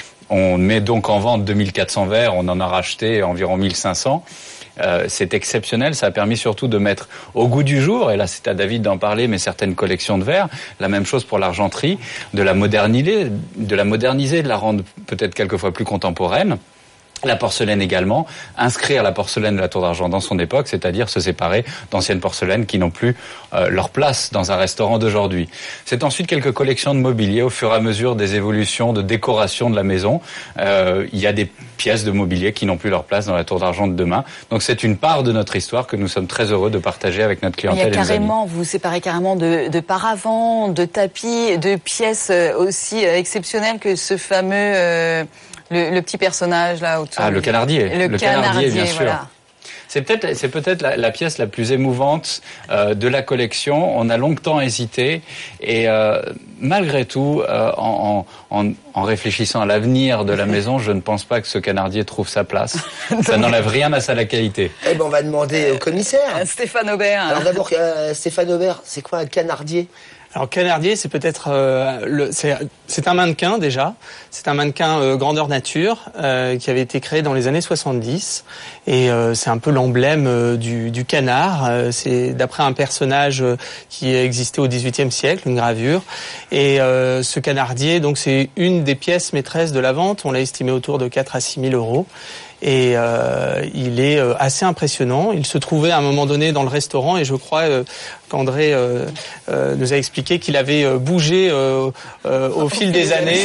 On met donc en vente deux mille quatre cents verres. On en a racheté environ mille cinq cents. Euh, c'est exceptionnel, ça a permis surtout de mettre au goût du jour, et là c'est à David d'en parler, mais certaines collections de verres, la même chose pour l'argenterie, de la moderniser, de la moderniser, de la rendre peut-être quelquefois plus contemporaine. La porcelaine également, inscrire la porcelaine de la Tour d'Argent dans son époque, c'est-à-dire se séparer d'anciennes porcelaines qui n'ont plus euh, leur place dans un restaurant d'aujourd'hui. C'est ensuite quelques collections de mobilier au fur et à mesure des évolutions de décoration de la maison. Euh, il y a des pièces de mobilier qui n'ont plus leur place dans la Tour d'Argent de demain. Donc c'est une part de notre histoire que nous sommes très heureux de partager avec notre clientèle. Il y a carrément, vous vous séparez carrément de, de paravents, de tapis, de pièces aussi exceptionnelles que ce fameux... Euh Le, le petit personnage là autour. Ah, le canardier. Le, le canardier, canardier, bien sûr. Voilà. C'est peut-être, c'est peut-être la, la pièce la plus émouvante euh, de la collection. On a longtemps hésité et euh, malgré tout, euh, en, en, en réfléchissant à l'avenir de la maison, je ne pense pas que ce canardier trouve sa place. Ça n'enlève rien à sa qualité. Eh ben, on va demander au commissaire. Euh, Stéphane Aubert. Alors d'abord, euh, Stéphane Aubert, c'est quoi un canardier ? Alors canardier, c'est peut-être euh, le, c'est, c'est un mannequin déjà. C'est un mannequin euh, grandeur nature euh, qui avait été créé dans les années soixante-dix et euh, c'est un peu l'emblème euh, du, du canard. Euh, c'est d'après un personnage euh, qui existait au dix-huitième siècle, une gravure. Et euh, ce canardier, donc c'est une des pièces maîtresses de la vente. On l'a estimé autour de quatre à six mille euros. Et euh, il est euh, assez impressionnant. Il se trouvait à un moment donné dans le restaurant et je crois euh, qu'André euh, euh, nous a expliqué qu'il avait euh, bougé euh, euh, au fil des années.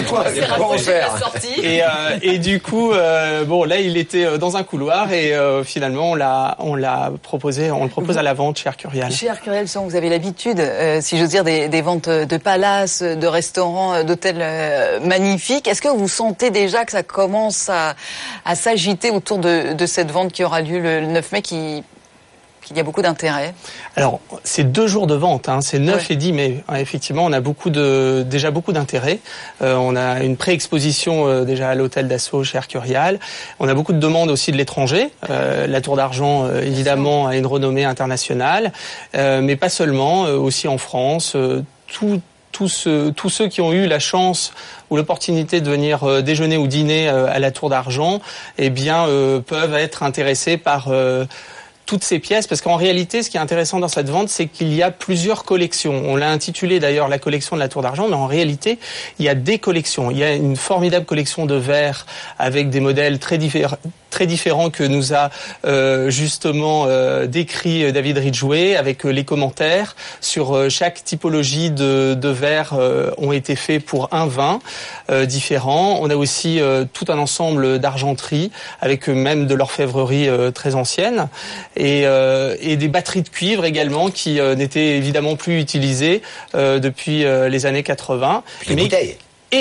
Et, euh, et du coup, euh, bon là, il était dans un couloir et euh, finalement, on l'a, on l'a proposé, on le propose à la vente chez Arcurial. Chez Arcurial, vous avez l'habitude, euh, si j'ose dire, des, des ventes de palaces, de restaurants, d'hôtels euh, magnifiques. Est-ce que vous sentez déjà que ça commence à, à s'agiter autour de, de cette vente qui aura lieu le neuf mai, qui qu'il y a beaucoup d'intérêt? Alors, c'est deux jours de vente, hein, c'est neuf ouais. et dix mai. Effectivement, on a beaucoup de, déjà beaucoup d'intérêt. Euh, on a une pré-exposition euh, déjà à l'hôtel d'Assaut chez Arcurial. On a beaucoup de demandes aussi de l'étranger. Euh, la Tour d'Argent, euh, évidemment, a une renommée internationale, euh, mais pas seulement, euh, aussi en France. Euh, tout Tous ceux, tous ceux qui ont eu la chance ou l'opportunité de venir euh, déjeuner ou dîner euh, à la Tour d'Argent, eh bien, euh, peuvent être intéressés par euh, toutes ces pièces, parce qu'en réalité, ce qui est intéressant dans cette vente, c'est qu'il y a plusieurs collections. On l'a intitulé d'ailleurs la collection de la Tour d'Argent, mais en réalité, il y a des collections. Il y a une formidable collection de verres avec des modèles très différents, très différents que nous a euh, justement euh, décrit David Ridgway, avec euh, les commentaires sur euh, chaque typologie de, de verres euh, ont été faits pour un vin euh, différent. On a aussi euh, tout un ensemble d'argenterie avec euh, même de l'orfèvrerie euh, très ancienne. Et, euh, et des batteries de cuivre également qui euh, n'étaient évidemment plus utilisées euh, depuis euh, les années quatre-vingts. Les mais, bouteilles. Et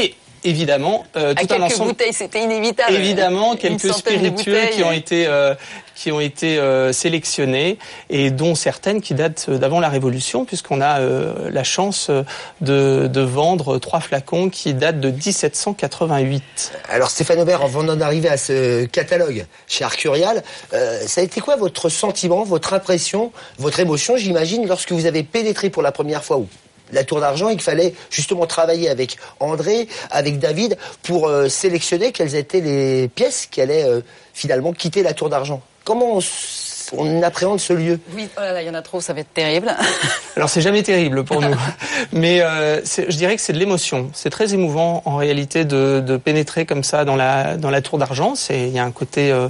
évidemment euh, tout à un quelques ensemble. bouteilles, c'était inévitable. Évidemment, quelques spiritueux qui ont été euh, qui ont été euh, sélectionnés et dont certaines qui datent d'avant la Révolution, puisqu'on a euh, la chance de, de vendre trois flacons qui datent de dix-sept cent quatre-vingt-huit. Alors Stéphane Aubert, avant d'en arriver à ce catalogue chez Arcurial, euh, ça a été quoi votre sentiment, votre impression, votre émotion, j'imagine, lorsque vous avez pénétré pour la première fois où la Tour d'Argent, il fallait justement travailler avec André, avec David, pour euh, sélectionner quelles étaient les pièces qui allaient euh, finalement quitter la Tour d'Argent. Comment on, on appréhende ce lieu? Oui, oh là là, il y en a trop, ça va être terrible. Alors c'est jamais terrible pour nous, mais euh, je dirais que c'est de l'émotion. C'est très émouvant en réalité de, de pénétrer comme ça dans la dans la Tour d'Argent. C'est il y a un côté euh,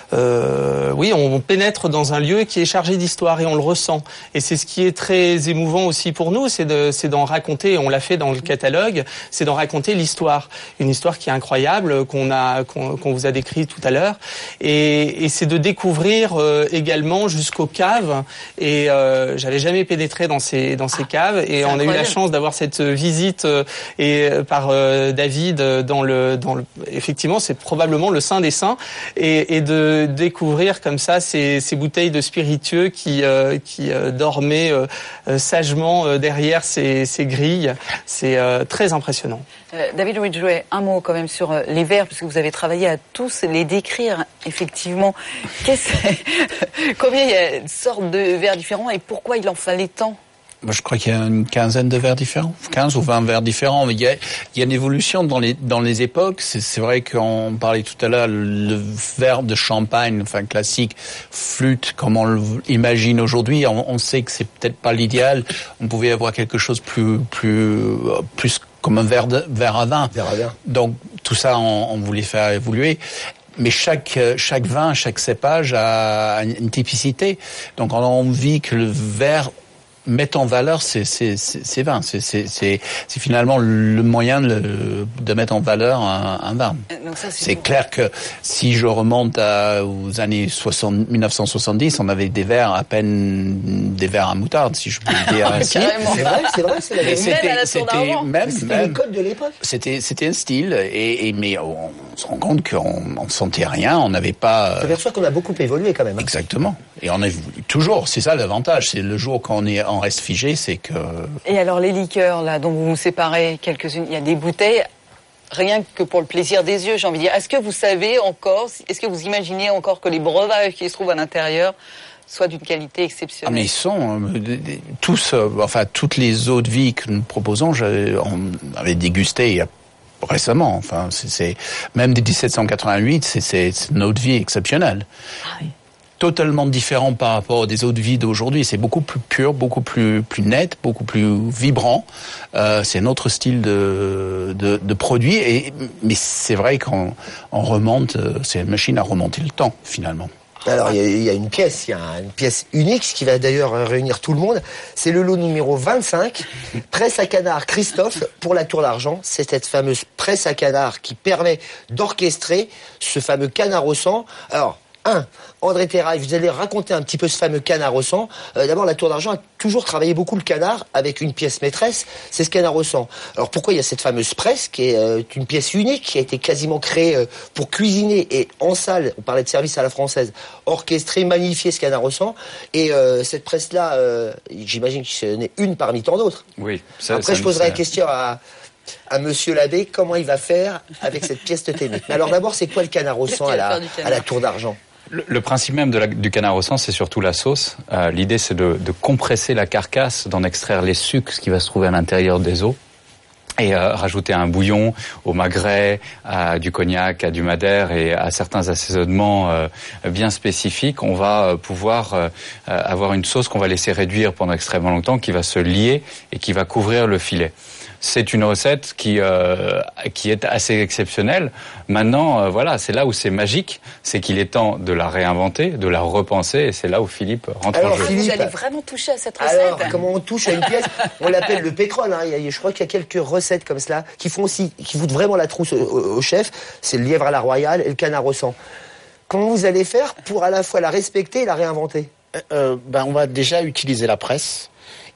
euh, oui, on pénètre dans un lieu qui est chargé d'histoire et on le ressent. Et c'est ce qui est très émouvant aussi pour nous, c'est de c'est d'en raconter. On l'a fait dans le catalogue, c'est d'en raconter l'histoire, une histoire qui est incroyable qu'on a qu'on, qu'on vous a décrit tout à l'heure. Et, et c'est de découvrir euh, également jusqu'aux caves. Et euh, j'avais jamais pénétré dans ces dans ces caves et on a eu la chance d'avoir cette visite euh, et par euh, David dans le dans le effectivement c'est probablement le saint des saints et, et de découvrir comme ça ces, ces bouteilles de spiritueux qui euh, qui euh, dormaient euh, sagement euh, derrière ces, ces grilles. C'est euh, très impressionnant. Euh, David Ridgway, un mot quand même sur euh, les verres, puisque vous avez travaillé à tous les décrire, effectivement. Qu'est-ce... Combien il y a de sortes de verres différents et pourquoi il en fallait tant? Moi, je crois qu'il y a une quinzaine de verres différents, quinze ou vingt verres différents. Mais il y a, il y a une évolution dans les dans les époques. C'est, c'est vrai qu'on parlait tout à l'heure le verre de champagne, enfin classique, flûte, comme on l'imagine aujourd'hui. On, on sait que c'est peut-être pas l'idéal. On pouvait avoir quelque chose plus plus plus comme un verre de verre à vin. Verre à vin. Donc tout ça, on, on voulait faire évoluer. Mais chaque chaque vin, chaque cépage a une typicité. Donc on a envie que le verre mettre en valeur ces, ces, ces, ces vins. C'est, c'est, c'est, c'est finalement le moyen de, de mettre en valeur un, un vin. Donc ça, c'est c'est clair que si je remonte à, aux années soixante, dix-neuf cent soixante-dix, on avait des verres à peine des verres à moutarde, si je peux le dire ainsi. C'est vrai, c'est vrai, c'est la même c'était, à la Tour d'Argent. même, c'était même, le code de l'époque. C'était, c'était un style, et, et mais on, on se rend compte qu'on on sentait rien, on n'avait pas. Je m'aperçois qu'on a beaucoup évolué quand même. Hein. Exactement. Et on évolue toujours. C'est ça l'avantage. C'est le jour qu'on est on reste figé, c'est que. Et alors les liqueurs là dont vous vous séparez quelques-unes, il y a des bouteilles. Rien que pour le plaisir des yeux, j'ai envie de dire. Est-ce que vous savez encore, est-ce que vous imaginez encore que les breuvages qui se trouvent à l'intérieur soient d'une qualité exceptionnelle? Ah mais ils sont euh, tous, euh, enfin toutes les eaux de vie que nous proposons, on avait dégusté il y a récemment. Enfin, c'est, c'est même des dix-sept cent quatre-vingt-huit, c'est, c'est, c'est une eau de vie exceptionnelle. Ah oui. Totalement différent par rapport aux eaux de vie d'aujourd'hui. C'est beaucoup plus pur, beaucoup plus plus net, beaucoup plus vibrant. Euh, c'est un autre style de de, de produit. Et mais c'est vrai qu'on on remonte, c'est une machine à remonter le temps finalement. Alors, il y, a, il y a une pièce, il y a une pièce unique, ce qui va d'ailleurs réunir tout le monde. C'est le lot numéro vingt-cinq, presse à canard Christophe pour la Tour d'Argent. C'est cette fameuse presse à canard qui permet d'orchestrer ce fameux canard au sang. Alors, un, André Terrail, vous allez raconter un petit peu ce fameux canard au sang. Euh, d'abord, la Tour d'Argent a toujours travaillé beaucoup le canard avec une pièce maîtresse, c'est ce canard au sang. Alors pourquoi il y a cette fameuse presse qui est euh, une pièce unique, qui a été quasiment créée euh, pour cuisiner et en salle, on parlait de service à la française, orchestrer, magnifier ce canard au sang. Et euh, cette presse-là, euh, j'imagine que ce n'est une parmi tant d'autres. Oui. Ça, Après, ça je poserai ça... la question à... à Monsieur l'abbé, comment il va faire avec cette pièce totémique. Mais alors d'abord, c'est quoi le canard au sang à la, à la Tour d'Argent? Le, le principe même de la, du canard au sang, c'est surtout la sauce. Euh, l'idée, c'est de, de compresser la carcasse, d'en extraire les sucs, ce qui va se trouver à l'intérieur des os, et euh, rajouter un bouillon, au magret, à du cognac, à du madère et à certains assaisonnements euh, bien spécifiques. On va euh, pouvoir euh, avoir une sauce qu'on va laisser réduire pendant extrêmement longtemps, qui va se lier et qui va couvrir le filet. C'est une recette qui euh, qui est assez exceptionnelle. Maintenant, euh, voilà, c'est là où c'est magique, c'est qu'il est temps de la réinventer, de la repenser, et c'est là où Philippe rentre Alors, en jeu. Philippe, vous allez vraiment toucher à cette recette? Alors, comment on touche à une pièce? On l'appelle le pétrole. Hein. Il y a, je crois qu'il y a quelques recettes comme cela qui font aussi, qui foutent vraiment la trousse au, au, au chef. C'est le lièvre à la royale et le canard au sang. Comment vous allez faire pour à la fois la respecter et la réinventer? euh, ben, on va déjà utiliser la presse.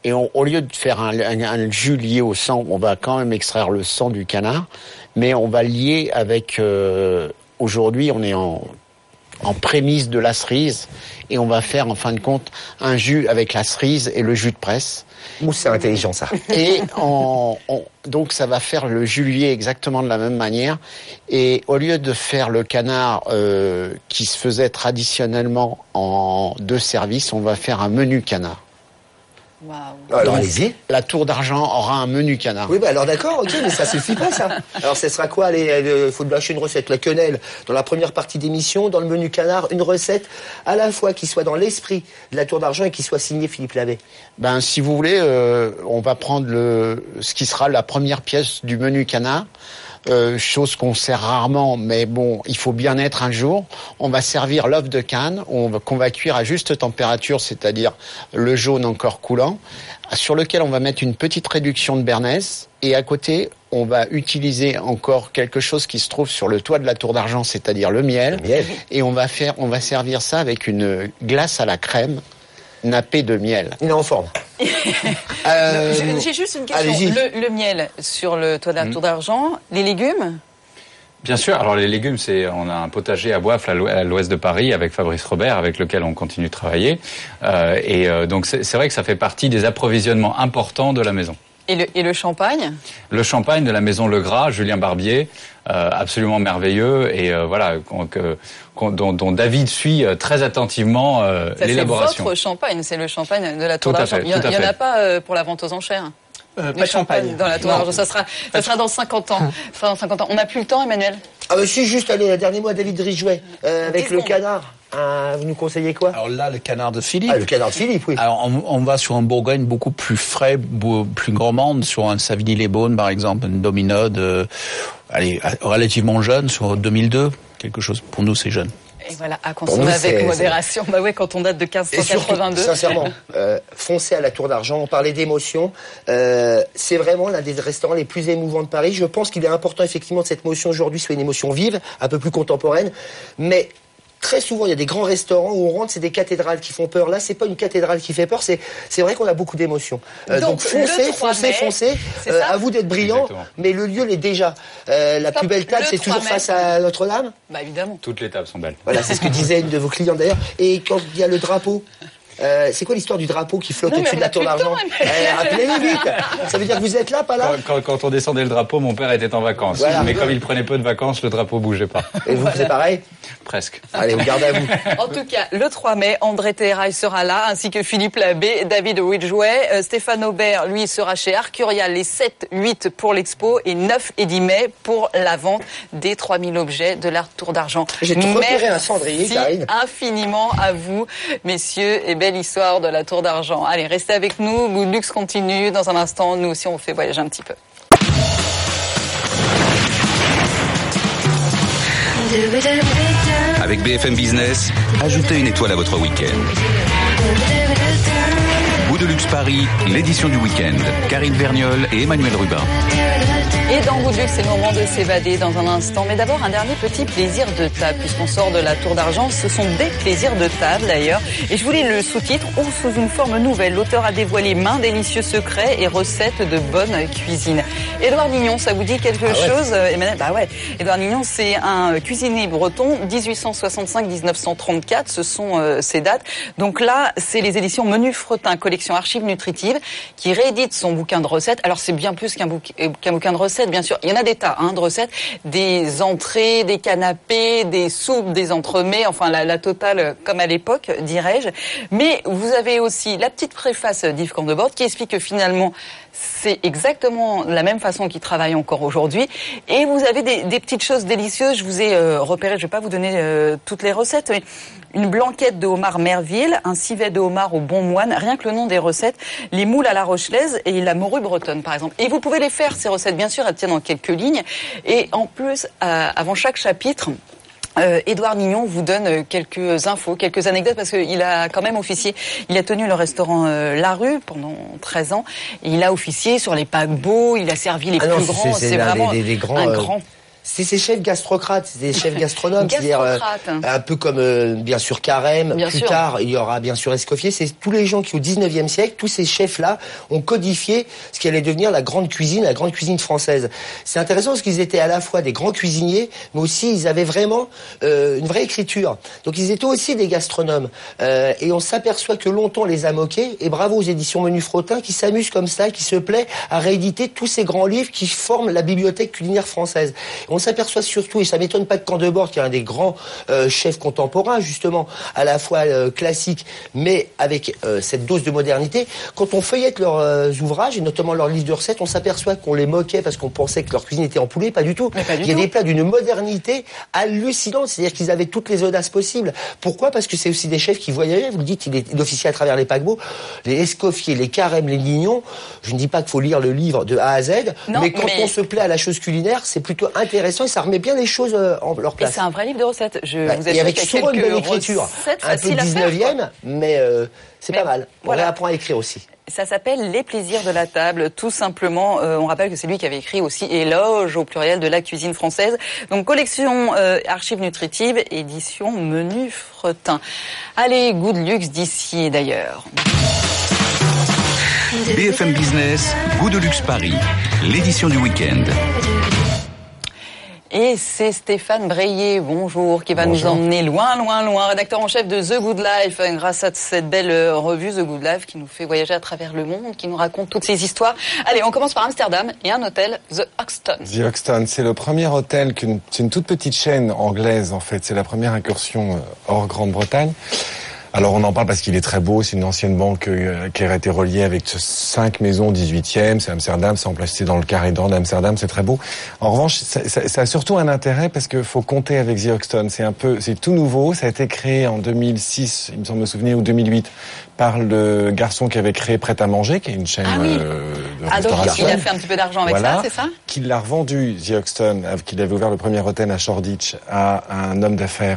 Et on, au lieu de faire un, un, un jus lié au sang, on va quand même extraire le sang du canard, mais on va lier avec... Euh, aujourd'hui, on est en, en prémisse de la cerise, et on va faire en fin de compte un jus avec la cerise et le jus de presse. Ouh, c'est intelligent ça. Et on, on, donc ça va faire le jus lié exactement de la même manière. Et au lieu de faire le canard euh, qui se faisait traditionnellement en deux services, on va faire un menu canard. Wow. Alors allez-y. La Tour d'Argent aura un menu canard. Oui, bah alors d'accord, ok, mais ça suffit pas ça. Alors ce sera quoi? Il faut lâcher une recette. La quenelle, dans la première partie d'émission, dans le menu canard, une recette à la fois qui soit dans l'esprit de la Tour d'Argent et qui soit signée Philippe Labbé. Ben si vous voulez, euh, on va prendre le ce qui sera la première pièce du menu canard. Euh, chose qu'on sert rarement, mais bon, il faut bien être un jour. On va servir l'œuf de Cannes, on va, qu'on va cuire à juste température, c'est-à-dire le jaune encore coulant, sur lequel on va mettre une petite réduction de béarnaise, et à côté, on va utiliser encore quelque chose qui se trouve sur le toit de la Tour d'Argent, c'est-à-dire le miel, le miel. Et on va faire, on va servir ça avec une glace à la crème nappée de miel. Il est en forme. euh, J'ai juste une question. Le, le miel sur le toit de la Tour d'Argent, les légumes? Bien sûr. Alors les légumes, c'est on a un potager à Boifle à l'ouest de Paris avec Fabrice Robert, avec lequel on continue de travailler. Euh, et euh, donc c'est, c'est vrai que ça fait partie des approvisionnements importants de la maison. Et le, et le champagne? Le champagne de la maison Legras, Julien Barbier, euh, absolument merveilleux et euh, voilà que, dont, dont David suit très attentivement euh, ça, l'élaboration. C'est votre champagne, c'est le champagne de la Tour tout d'Argent. Fait, il n'y en, en a pas euh, pour la vente aux enchères. Euh, pas de champagne dans la Tour d'Argent. Ça sera, ça sera dans cinquante ans. Ça sera dans cinquante ans. On n'a plus le temps, Emmanuel. Ah bah si, juste allez, dernier mot à David Rijouet, euh, avec le canard. Ah, vous nous conseillez quoi? Alors là, le canard de Philippe. Ah, le canard de Philippe, oui. Alors on, on va sur un Bourgogne beaucoup plus frais, beaucoup plus gourmande, sur un Savigny-les-Beaunes par exemple, un Dominode, euh, allez, relativement jeune, sur deux mille deux, quelque chose. Pour nous, c'est jeune. Et voilà, à consommer avec modération. Bah ouais, quand on date de quinze cent quatre-vingt-deux. Et surtout, sincèrement, euh, foncez à la Tour d'Argent. On parlait d'émotion. Euh, c'est vraiment l'un des restaurants les plus émouvants de Paris. Je pense qu'il est important effectivement que cette émotion aujourd'hui soit une émotion vive, un peu plus contemporaine, mais très souvent, il y a des grands restaurants où on rentre, c'est des cathédrales qui font peur. Là, c'est pas une cathédrale qui fait peur, c'est c'est vrai qu'on a beaucoup d'émotions. Euh, donc, donc foncez, foncez, foncez. Euh, à vous d'être brillant, mais le lieu l'est déjà. Euh, la Stop. plus belle table, c'est toujours mai. face à Notre-Dame. Bah évidemment. Toutes les tables sont belles. Voilà, c'est ce que disait une de vos clients d'ailleurs. Et quand il y a le drapeau. Euh, c'est quoi l'histoire du drapeau qui flotte au-dessus de la Tour d'Argent? eh, Rappelez-le vite. Ça veut dire que vous êtes là, pas là? Quand, quand, quand on descendait le drapeau, mon père était en vacances. Voilà. Mais comme il prenait peu de vacances, le drapeau bougeait pas. Et vous, voilà. C'est pareil? Presque. Allez, vous gardez à vous. En tout cas, le trois mai, André Terrail sera là, ainsi que Philippe Labbé, David Rijouet, euh, Stéphane Aubert, lui, sera chez Arcurial les sept, huit pour l'expo et neuf et dix mai pour la vente des trois mille objets de la Tour d'Argent. J'ai repéré un cendrier, Karine. Infiniment à vous, messieurs, et belle histoire de la Tour d'Argent. Allez, restez avec nous. Goût de luxe continue. Dans un instant, nous aussi, on vous fait voyager un petit peu. Avec B F M Business, ajoutez une étoile à votre week-end. Goût de luxe Paris, l'édition du week-end. Karine Verniol et Emmanuel Rubin. Et dans Goût de luxe, c'est le moment de s'évader dans un instant. Mais d'abord, un dernier petit plaisir de table. Puisqu'on sort de la Tour d'Argent, ce sont des plaisirs de table d'ailleurs. Et je vous lis le sous-titre « Ou sous une forme nouvelle ». L'auteur a dévoilé maints délicieux secrets et recettes de bonne cuisine. Édouard Nignon, ça vous dit quelque ah ouais. chose Emmanuel, bah ouais. Édouard Nignon, c'est un cuisinier breton, dix-huit cent soixante-cinq à dix-neuf cent trente-quatre, ce sont euh, ces dates. Donc là, c'est les éditions Menu Fretin, collection archives nutritives, qui réédite son bouquin de recettes. Alors c'est bien plus qu'un, bouquin, qu'un bouquin de recettes, bien sûr. Il y en a des tas hein, de recettes, des entrées, des canapés, des soupes, des entremets, enfin la, la totale comme à l'époque, dirais-je. Mais vous avez aussi la petite préface d'Yves Candebord qui explique que finalement, c'est exactement la même façon qu'il travaille encore aujourd'hui. Et vous avez des, des petites choses délicieuses. Je vous ai euh, repéré, je ne vais pas vous donner euh, toutes les recettes, mais une blanquette de homard Merville, un civet de homard au bon moine, rien que le nom des recettes, les moules à la rochelaise et la morue bretonne, par exemple. Et vous pouvez les faire, ces recettes, bien sûr, elles tiennent en quelques lignes. Et en plus, euh, avant chaque chapitre, Euh, Édouard Nignon vous donne quelques infos, quelques anecdotes parce qu'il a quand même officié. Il a tenu le restaurant euh, La Rue pendant treize ans. Et il a officié sur les paquebots. Il a servi les ah plus non, grands. C'est, c'est, c'est vraiment des, des, des grands, un euh, grand. C'est ces chefs gastrocrates, c'est des chefs gastronomes, c'est-à-dire euh, un peu comme euh, bien sûr Carême. Bien plus sûr. Tard, il y aura bien sûr Escoffier. C'est tous les gens qui au dix-neuvième siècle, tous ces chefs-là ont codifié ce qui allait devenir la grande cuisine, la grande cuisine française. C'est intéressant parce qu'ils étaient à la fois des grands cuisiniers, mais aussi ils avaient vraiment euh, une vraie écriture. Donc ils étaient aussi des gastronomes. Euh, et on s'aperçoit que longtemps on les a moqués. Et bravo aux éditions Menu Frottin qui s'amusent comme ça, qui se plaît à rééditer tous ces grands livres qui forment la bibliothèque culinaire française. On s'aperçoit surtout, et ça m'étonne pas de Candebord, qui est un des grands euh, chefs contemporains, justement, à la fois euh, classique, mais avec euh, cette dose de modernité. Quand on feuillette leurs euh, ouvrages, et notamment leurs livres de recettes, on s'aperçoit qu'on les moquait parce qu'on pensait que leur cuisine était empoulée. Pas du tout. Pas du Il y a tout. Des plats d'une modernité hallucinante, c'est-à-dire qu'ils avaient toutes les audaces possibles. Pourquoi ? Parce que c'est aussi des chefs qui voyageaient. Vous le dites, il, est, il officiait à travers les paquebots. Les Escoffier, les Carême, les Lignons. Je ne dis pas qu'il faut lire le livre de A à Z, non, mais quand mais... on se plaît à la chose culinaire, c'est plutôt intéressant et ça remet bien les choses en leur place. Et c'est un vrai livre de recettes. Je ouais, vous et avec souvent une belle écriture. Un peu dix-neuvième, mais euh, c'est mais pas mal. On voilà. apprend à écrire aussi. Ça s'appelle Les plaisirs de la table, tout simplement. Euh, on rappelle que c'est lui qui avait écrit aussi Éloge au pluriel de la cuisine française. Donc collection euh, archives nutritives, édition Menu Frottin. Allez, goût de luxe d'ici et d'ailleurs. B F M Business, Goût de luxe Paris, l'édition du week-end. Et c'est Stéphane Breillet, bonjour, qui va bonjour. nous emmener loin, loin, loin, rédacteur en chef de The Good Life, grâce à cette belle revue The Good Life qui nous fait voyager à travers le monde, qui nous raconte toutes ces histoires. Allez, on commence par Amsterdam et un hôtel, The Hoxton. The Hoxton, c'est le premier hôtel, qu'une, c'est une toute petite chaîne anglaise en fait, c'est la première incursion hors Grande-Bretagne. Alors on en parle parce qu'il est très beau, c'est une ancienne banque euh, qui a été reliée avec cinq maisons au dix-huitième, c'est Amsterdam, c'est emplacé dans le carré d'or d'Amsterdam, c'est très beau. En revanche, ça, ça, ça a surtout un intérêt parce qu'il faut compter avec The Hoxton, c'est un peu, c'est tout nouveau, ça a été créé en deux mille six, il me semble me souvenir, ou deux mille huit, par le garçon qui avait créé Prêt à manger, qui est une chaîne ah oui. euh, de ah restauration. Donc il a fait un petit peu d'argent avec voilà, ça, c'est ça ? Qu'il l'a revendu, The Hoxton, qu'il avait ouvert le premier hôtel à Shoreditch à un homme d'affaires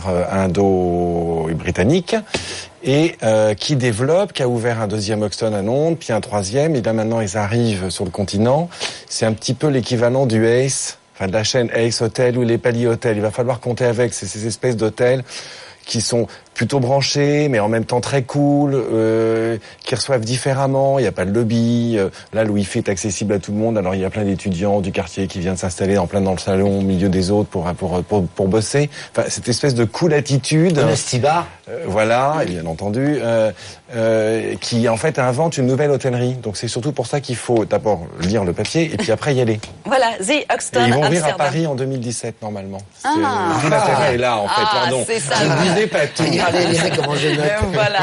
indo-britannique. Et euh, qui développe, qui a ouvert un deuxième Hoxton à Londres, puis un troisième, et là maintenant ils arrivent sur le continent. C'est un petit peu l'équivalent du Ace, enfin de la chaîne Ace Hotel ou les Pali Hotel. Il va falloir compter avec ces, ces espèces d'hôtels qui sont plutôt branchés, mais en même temps très cool, euh, qui reçoivent différemment. Il n'y a pas de lobby. Euh, là, le Wi-Fi est accessible à tout le monde. Alors, il y a plein d'étudiants du quartier qui viennent s'installer en plein dans le salon, au milieu des autres, pour pour pour, pour bosser. Enfin, cette espèce de cool attitude. Un stibar. Euh, voilà, bien entendu, euh, euh, qui en fait invente une nouvelle hôtellerie. Donc, c'est surtout pour ça qu'il faut d'abord lire le papier et puis après y aller. Voilà, The Hoxton. Et ils vont ouvrir Amsterdam. à Paris en deux mille dix-sept normalement. Ah. Tout l'intérêt est là, en fait. Ah, pardon. C'est ça. Je ne disais pas tout. Comment je note. Euh, voilà.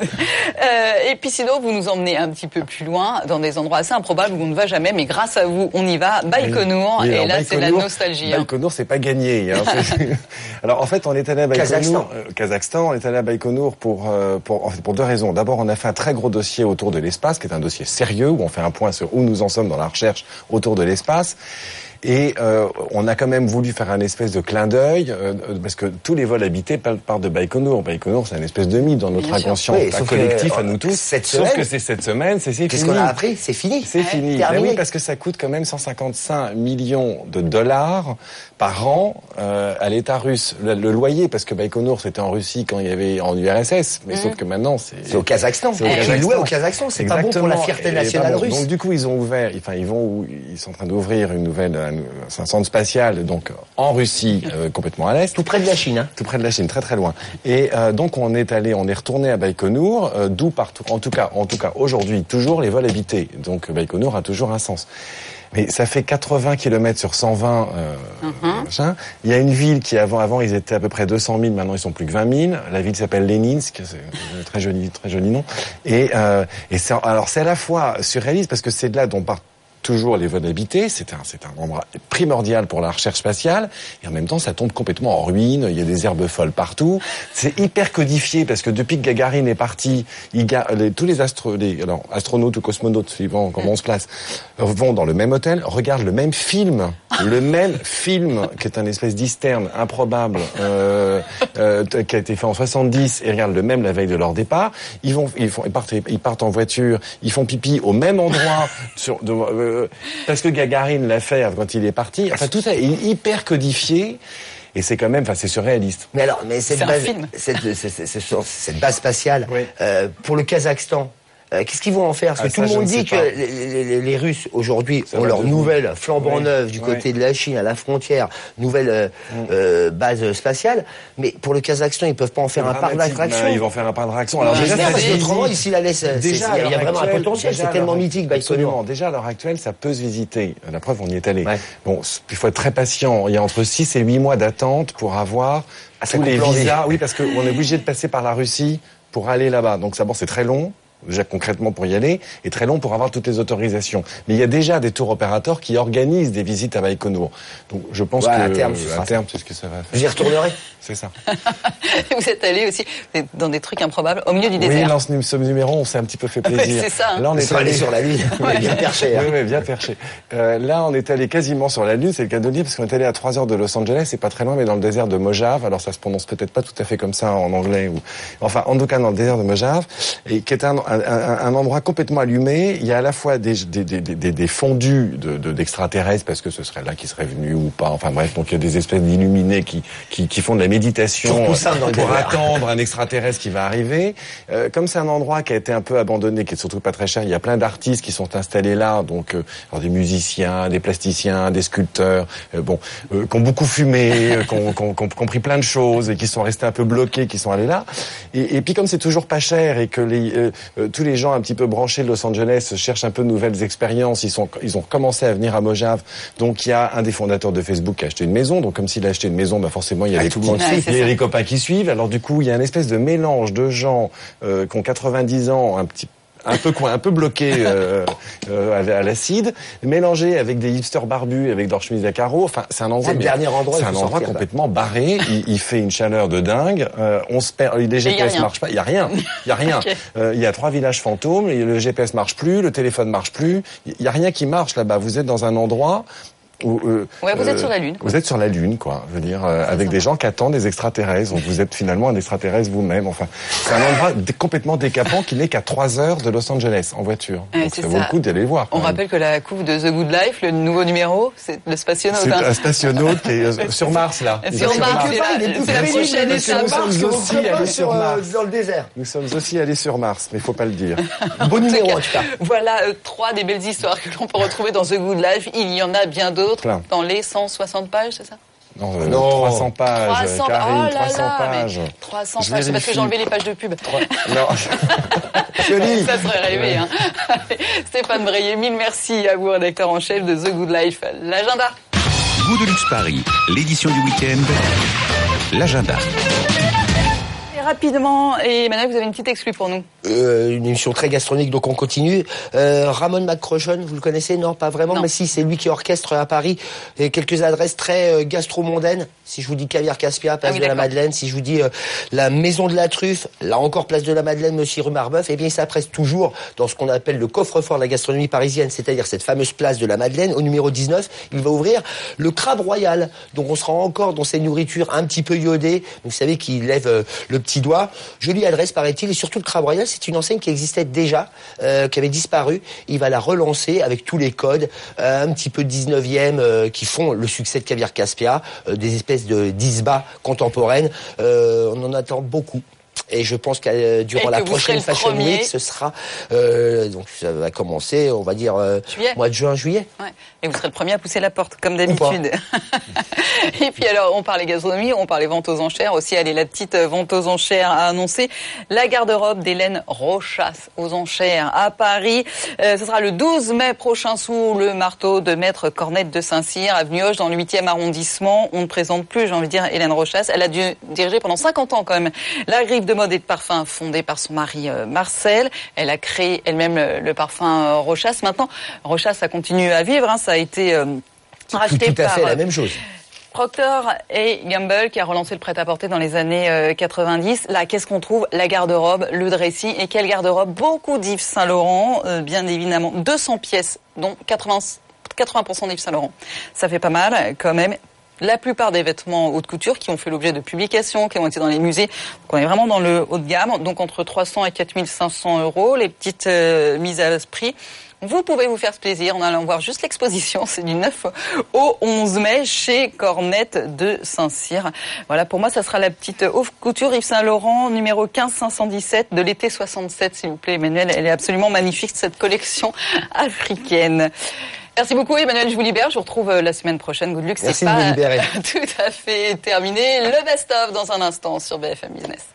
euh, et puis sinon, vous nous emmenez un petit peu plus loin, dans des endroits assez improbables où on ne va jamais, mais grâce à vous, on y va. Baïkonour, oui, oui, et là, c'est la nostalgie. Baïkonour, c'est pas gagné. Hein. Alors, en fait, on est allé à Baïkonour, Kazakhstan. Euh, Kazakhstan, on est allé à Baïkonour pour, euh, pour, en fait, pour deux raisons. D'abord, on a fait un très gros dossier autour de l'espace, qui est un dossier sérieux, où on fait un point sur où nous en sommes dans la recherche autour de l'espace. Et euh, on a quand même voulu faire un espèce de clin d'œil, euh, parce que tous les vols habités partent de Baïkonour. Baïkonour, c'est un espèce de mythe dans notre Bien inconscient oui, collectif que, à nous tous. Cette sauf semaine, que c'est cette semaine, c'est, c'est Qu'est-ce fini. Qu'est-ce qu'on a appris ? C'est fini. C'est ouais, fini. Ben oui, parce que ça coûte quand même cent cinquante-cinq millions de dollars par an euh, à l'État russe. Le, le loyer, parce que Baïkonour, c'était en Russie quand il y avait en U R S S, mais mmh. sauf que maintenant, c'est... C'est au Kazakhstan. C'est au Kazakhstan. Loué au Kazakhstan, c'est Exactement. Pas bon pour la fierté nationale bon. russe. Donc du coup, ils ont ouvert, enfin, ils vont, ils sont en train d'ouvrir une nouvelle, un, un centre spatial, donc en Russie, euh, complètement à l'est. Tout près de la Chine, hein. Tout près de la Chine, très très loin. Et euh, donc on est allé, on est retourné à Baïkonour, euh, d'où partout, en tout cas, en tout cas aujourd'hui, toujours les vols habités. Donc Baïkonour a toujours un sens. Mais ça fait quatre-vingts kilomètres sur cent vingt. Euh, uh-huh. machin. Il y a une ville qui avant, avant ils étaient à peu près deux cent mille, maintenant ils sont plus que vingt mille. La ville s'appelle Leninsk, c'est un très joli, très joli nom. Et, euh, et c'est, alors c'est à la fois surréaliste parce que c'est de là dont part toujours les vols habités, c'est un, c'est un endroit primordial pour la recherche spatiale, et en même temps, ça tombe complètement en ruine, il y a des herbes folles partout, c'est hyper codifié, parce que depuis que Gagarine est parti, il, les, tous les, astro, les alors, astronautes ou cosmonautes, suivant comment on se place, vont dans le même hôtel, regardent le même film, le même film, qui est un espèce d'hysterne improbable, euh, euh, qui a été fait en soixante-dix, et regardent le même la veille de leur départ, ils vont, ils font, ils partent, ils partent en voiture, ils font pipi au même endroit, sur, de, euh, que parce que Gagarine l'a fait quand il est parti. Enfin, tout ça est hyper codifié. Et c'est quand même, enfin, c'est surréaliste. Mais alors, mais cette base, cette, cette, cette, cette base spatiale, oui. euh, pour le Kazakhstan, euh, qu'est-ce qu'ils vont en faire? Parce que ah, tout le monde dit que les, les, les Russes, aujourd'hui, ont leur nouvelle flambant oui. neuve du côté oui. de la Chine, à la frontière, nouvelle euh, mm. euh, base spatiale. Mais pour le Kazakhstan, ils peuvent pas en faire un parc d'attraction. Ils vont faire un parc d'attraction. Alors, déjà, parce que autrement, ici, la laisse, déjà, il y a vraiment un potentiel, c'est tellement mythique, absolument. Déjà, à l'heure actuelle, ça peut se visiter. La preuve, on y est allé. Ouais. Bon, il faut être très patient. Il y a entre six et huit mois d'attente pour avoir ah, tous les visas. Oui, parce qu'on est obligé de passer par la Russie pour aller là-bas. Donc, d'abord, c'est très long. Déjà concrètement pour y aller, et très long pour avoir toutes les autorisations. Mais il y a déjà des tours opérateurs qui organisent des visites à Baïkonour. Donc je pense ouais, que à terme, à terme c'est ce que ça va faire. J'y retournerai. C'est ça. Vous êtes allé aussi dans des trucs improbables au milieu du oui, désert. Oui, dans ce numéro, on s'est un petit peu fait plaisir. C'est ça. Hein. Là, on est allé sur la Lune. Ouais. Bien perché. Hein. Oui, oui, bien perché. Euh, là, on est allé quasiment sur la Lune, c'est le cas de le dire, parce qu'on est allé à trois heures de Los Angeles, c'est pas très loin, mais dans le désert de Mojave. Alors ça se prononce peut-être pas tout à fait comme ça en anglais, ou enfin, en tout cas dans le désert de Mojave, et qui est un, un, un, un endroit complètement allumé. Il y a à la fois des, des, des, des, des fondus de, de, d'extraterrestres, parce que ce serait là qui seraient venus ou pas. Enfin bref, donc il y a des espèces d'illuminés qui, qui, qui font de la méditation dans pour attendre un extraterrestre qui va arriver. Euh, comme c'est un endroit qui a été un peu abandonné, qui est surtout pas très cher, il y a plein d'artistes qui sont installés là, donc euh, alors des musiciens, des plasticiens, des sculpteurs, euh, bon, euh, qui ont beaucoup fumé, euh, qui ont, qui ont, qui ont compris plein de choses et qui sont restés un peu bloqués, qui sont allés là. Et, et puis comme c'est toujours pas cher et que les, euh, euh, tous les gens un petit peu branchés de Los Angeles cherchent un peu de nouvelles expériences, ils sont, ils ont commencé à venir à Mojave. Donc il y a un des fondateurs de Facebook qui a acheté une maison. Donc comme s'il a acheté une maison, bah forcément il y a, ah, les, tout le monde ouais, il y a les copains qui suivent. Alors du coup il y a une espèce de mélange de gens euh, qui ont quatre-vingt-dix ans, un petit un peu coin, un peu bloqué euh, euh, à l'acide, mélangé avec des hipsters barbus, avec leur chemise à carreaux. Enfin, c'est un endroit, c'est le dernier endroit, c'est un endroit complètement barré. Il, il fait une chaleur de dingue. Euh, on se perd. Les G P S marchent pas. Il y a rien. Il y a rien. okay. euh, il y a trois villages fantômes. Le G P S marche plus. Le téléphone marche plus. Il y a rien qui marche là-bas. Vous êtes dans un endroit. Où, euh, ouais, vous êtes euh, sur la Lune. Quoi. Vous êtes sur la Lune, quoi. Je veux dire, euh, avec des gens qui attendent des extraterrestres. Donc vous êtes finalement un extraterrestre vous-même. Enfin, c'est un endroit d- complètement décapant qui n'est qu'à trois heures de Los Angeles en voiture. Ouais, donc ça, ça vaut le coup d'aller le voir. On même. rappelle que la couve de The Good Life, le nouveau numéro, c'est le spationaute. C'est hein. un spationaute qui est euh, sur Mars là. Sur il Mars, c'est, la, c'est la prochaine étape. Nous sommes aussi allés sur Mars. Dans le désert. Nous sommes aussi allés sur Mars, mais il faut pas le dire. Bon numéro en tout cas. Voilà euh, trois des belles histoires que l'on peut retrouver dans The Good Life. Il y en a bien d'autres Plein. Dans les cent soixante pages, c'est ça? Non, euh, non, trois cents pages, trois cents, Karine, oh là trois cents là, pages. trois cents pages, c'est parce que j'ai enlevé les pages de pub. trois... Non, joli. Ça serait rêvé, hein. Stéphane Breillet, mille merci à vous, rédacteur en chef de The Good Life. L'agenda. Goût de luxe Paris, l'édition du week-end, l'agenda. Rapidement, et Emmanuel, vous avez une petite exclue pour nous. Euh, une émission très gastronomique, donc on continue. Euh, Ramon McCroshon, vous le connaissez? Non, pas vraiment, non. Mais si, c'est lui qui orchestre à Paris et quelques adresses très euh, gastro-mondaines. Si je vous dis Caviar Caspia, place ah oui, de la Madeleine, si je vous dis euh, la Maison de la Truffe, là encore place de la Madeleine, mais aussi rue Marbeuf, eh bien il s'apprête toujours dans ce qu'on appelle le coffre-fort de la gastronomie parisienne, c'est-à-dire cette fameuse place de la Madeleine, au numéro dix-neuf. Il va ouvrir le Crabe Royal, donc on sera encore dans ces nourritures un petit peu iodées. Vous savez qu'il lève euh, le petit doigt. Jolie adresse, paraît-il, et surtout le Crabe Royal, c'est une enseigne qui existait déjà, euh, qui avait disparu. Il va la relancer avec tous les codes, euh, un petit peu dix-neuvième, euh, qui font le succès de Caviar Caspia, euh, des espèces de d'isba contemporaines. Euh, on en attend beaucoup. Et je pense que euh, durant la prochaine Fashion Week, ce sera euh, donc ça va commencer, on va dire euh, mois de juin, juillet. Ouais. Et vous serez le premier à pousser la porte, comme d'habitude. Et puis alors, on parlait gastronomie, on parlait vente aux enchères aussi. Allez, la petite vente aux enchères a annoncé la garde-robe d'Hélène Rochas aux enchères à Paris. Euh, ce sera le douze mai prochain sous le marteau de Maître Cornette de Saint-Cyr, avenue Hoche, dans le huitième arrondissement. On ne présente plus, j'ai envie de dire, Hélène Rochas. Elle a dû diriger pendant cinquante ans quand même la griffe de mode et de parfum fondée par son mari euh, Marcel. Elle a créé elle-même le, le parfum euh, Rochas. Maintenant, Rochas, ça continue à vivre. Hein. Ça a été euh, racheté tout, tout à par... fait la même chose. Procter et Gamble, qui a relancé le prêt-à-porter dans les années euh, quatre-vingt-dix. Là, qu'est-ce qu'on trouve? La garde-robe, le dressing. Et quelle garde-robe? Beaucoup d'Yves Saint-Laurent, euh, bien évidemment. deux cents pièces, dont quatre-vingts pour cent d'Yves Saint-Laurent. Ça fait pas mal, quand même. la plupart des vêtements haute couture qui ont fait l'objet de publications, qui ont été dans les musées. Donc on est vraiment dans le haut de gamme, donc entre trois cents et quatre mille cinq cents euros, les petites euh, mises à prix. Vous pouvez vous faire ce plaisir en allant voir juste l'exposition, c'est du neuf au onze mai chez Cornette de Saint-Cyr. Voilà, pour moi, ça sera la petite haute couture Yves Saint Laurent, numéro quinze cinq cent dix-sept de l'été soixante-sept, s'il vous plaît, Emmanuel. Elle est absolument magnifique, cette collection africaine. Merci beaucoup, Emmanuel. Je vous libère. Je vous retrouve la semaine prochaine. Good luck. Merci c'est de pas me libérer. tout à fait terminé. Le best-of dans un instant sur B F M Business.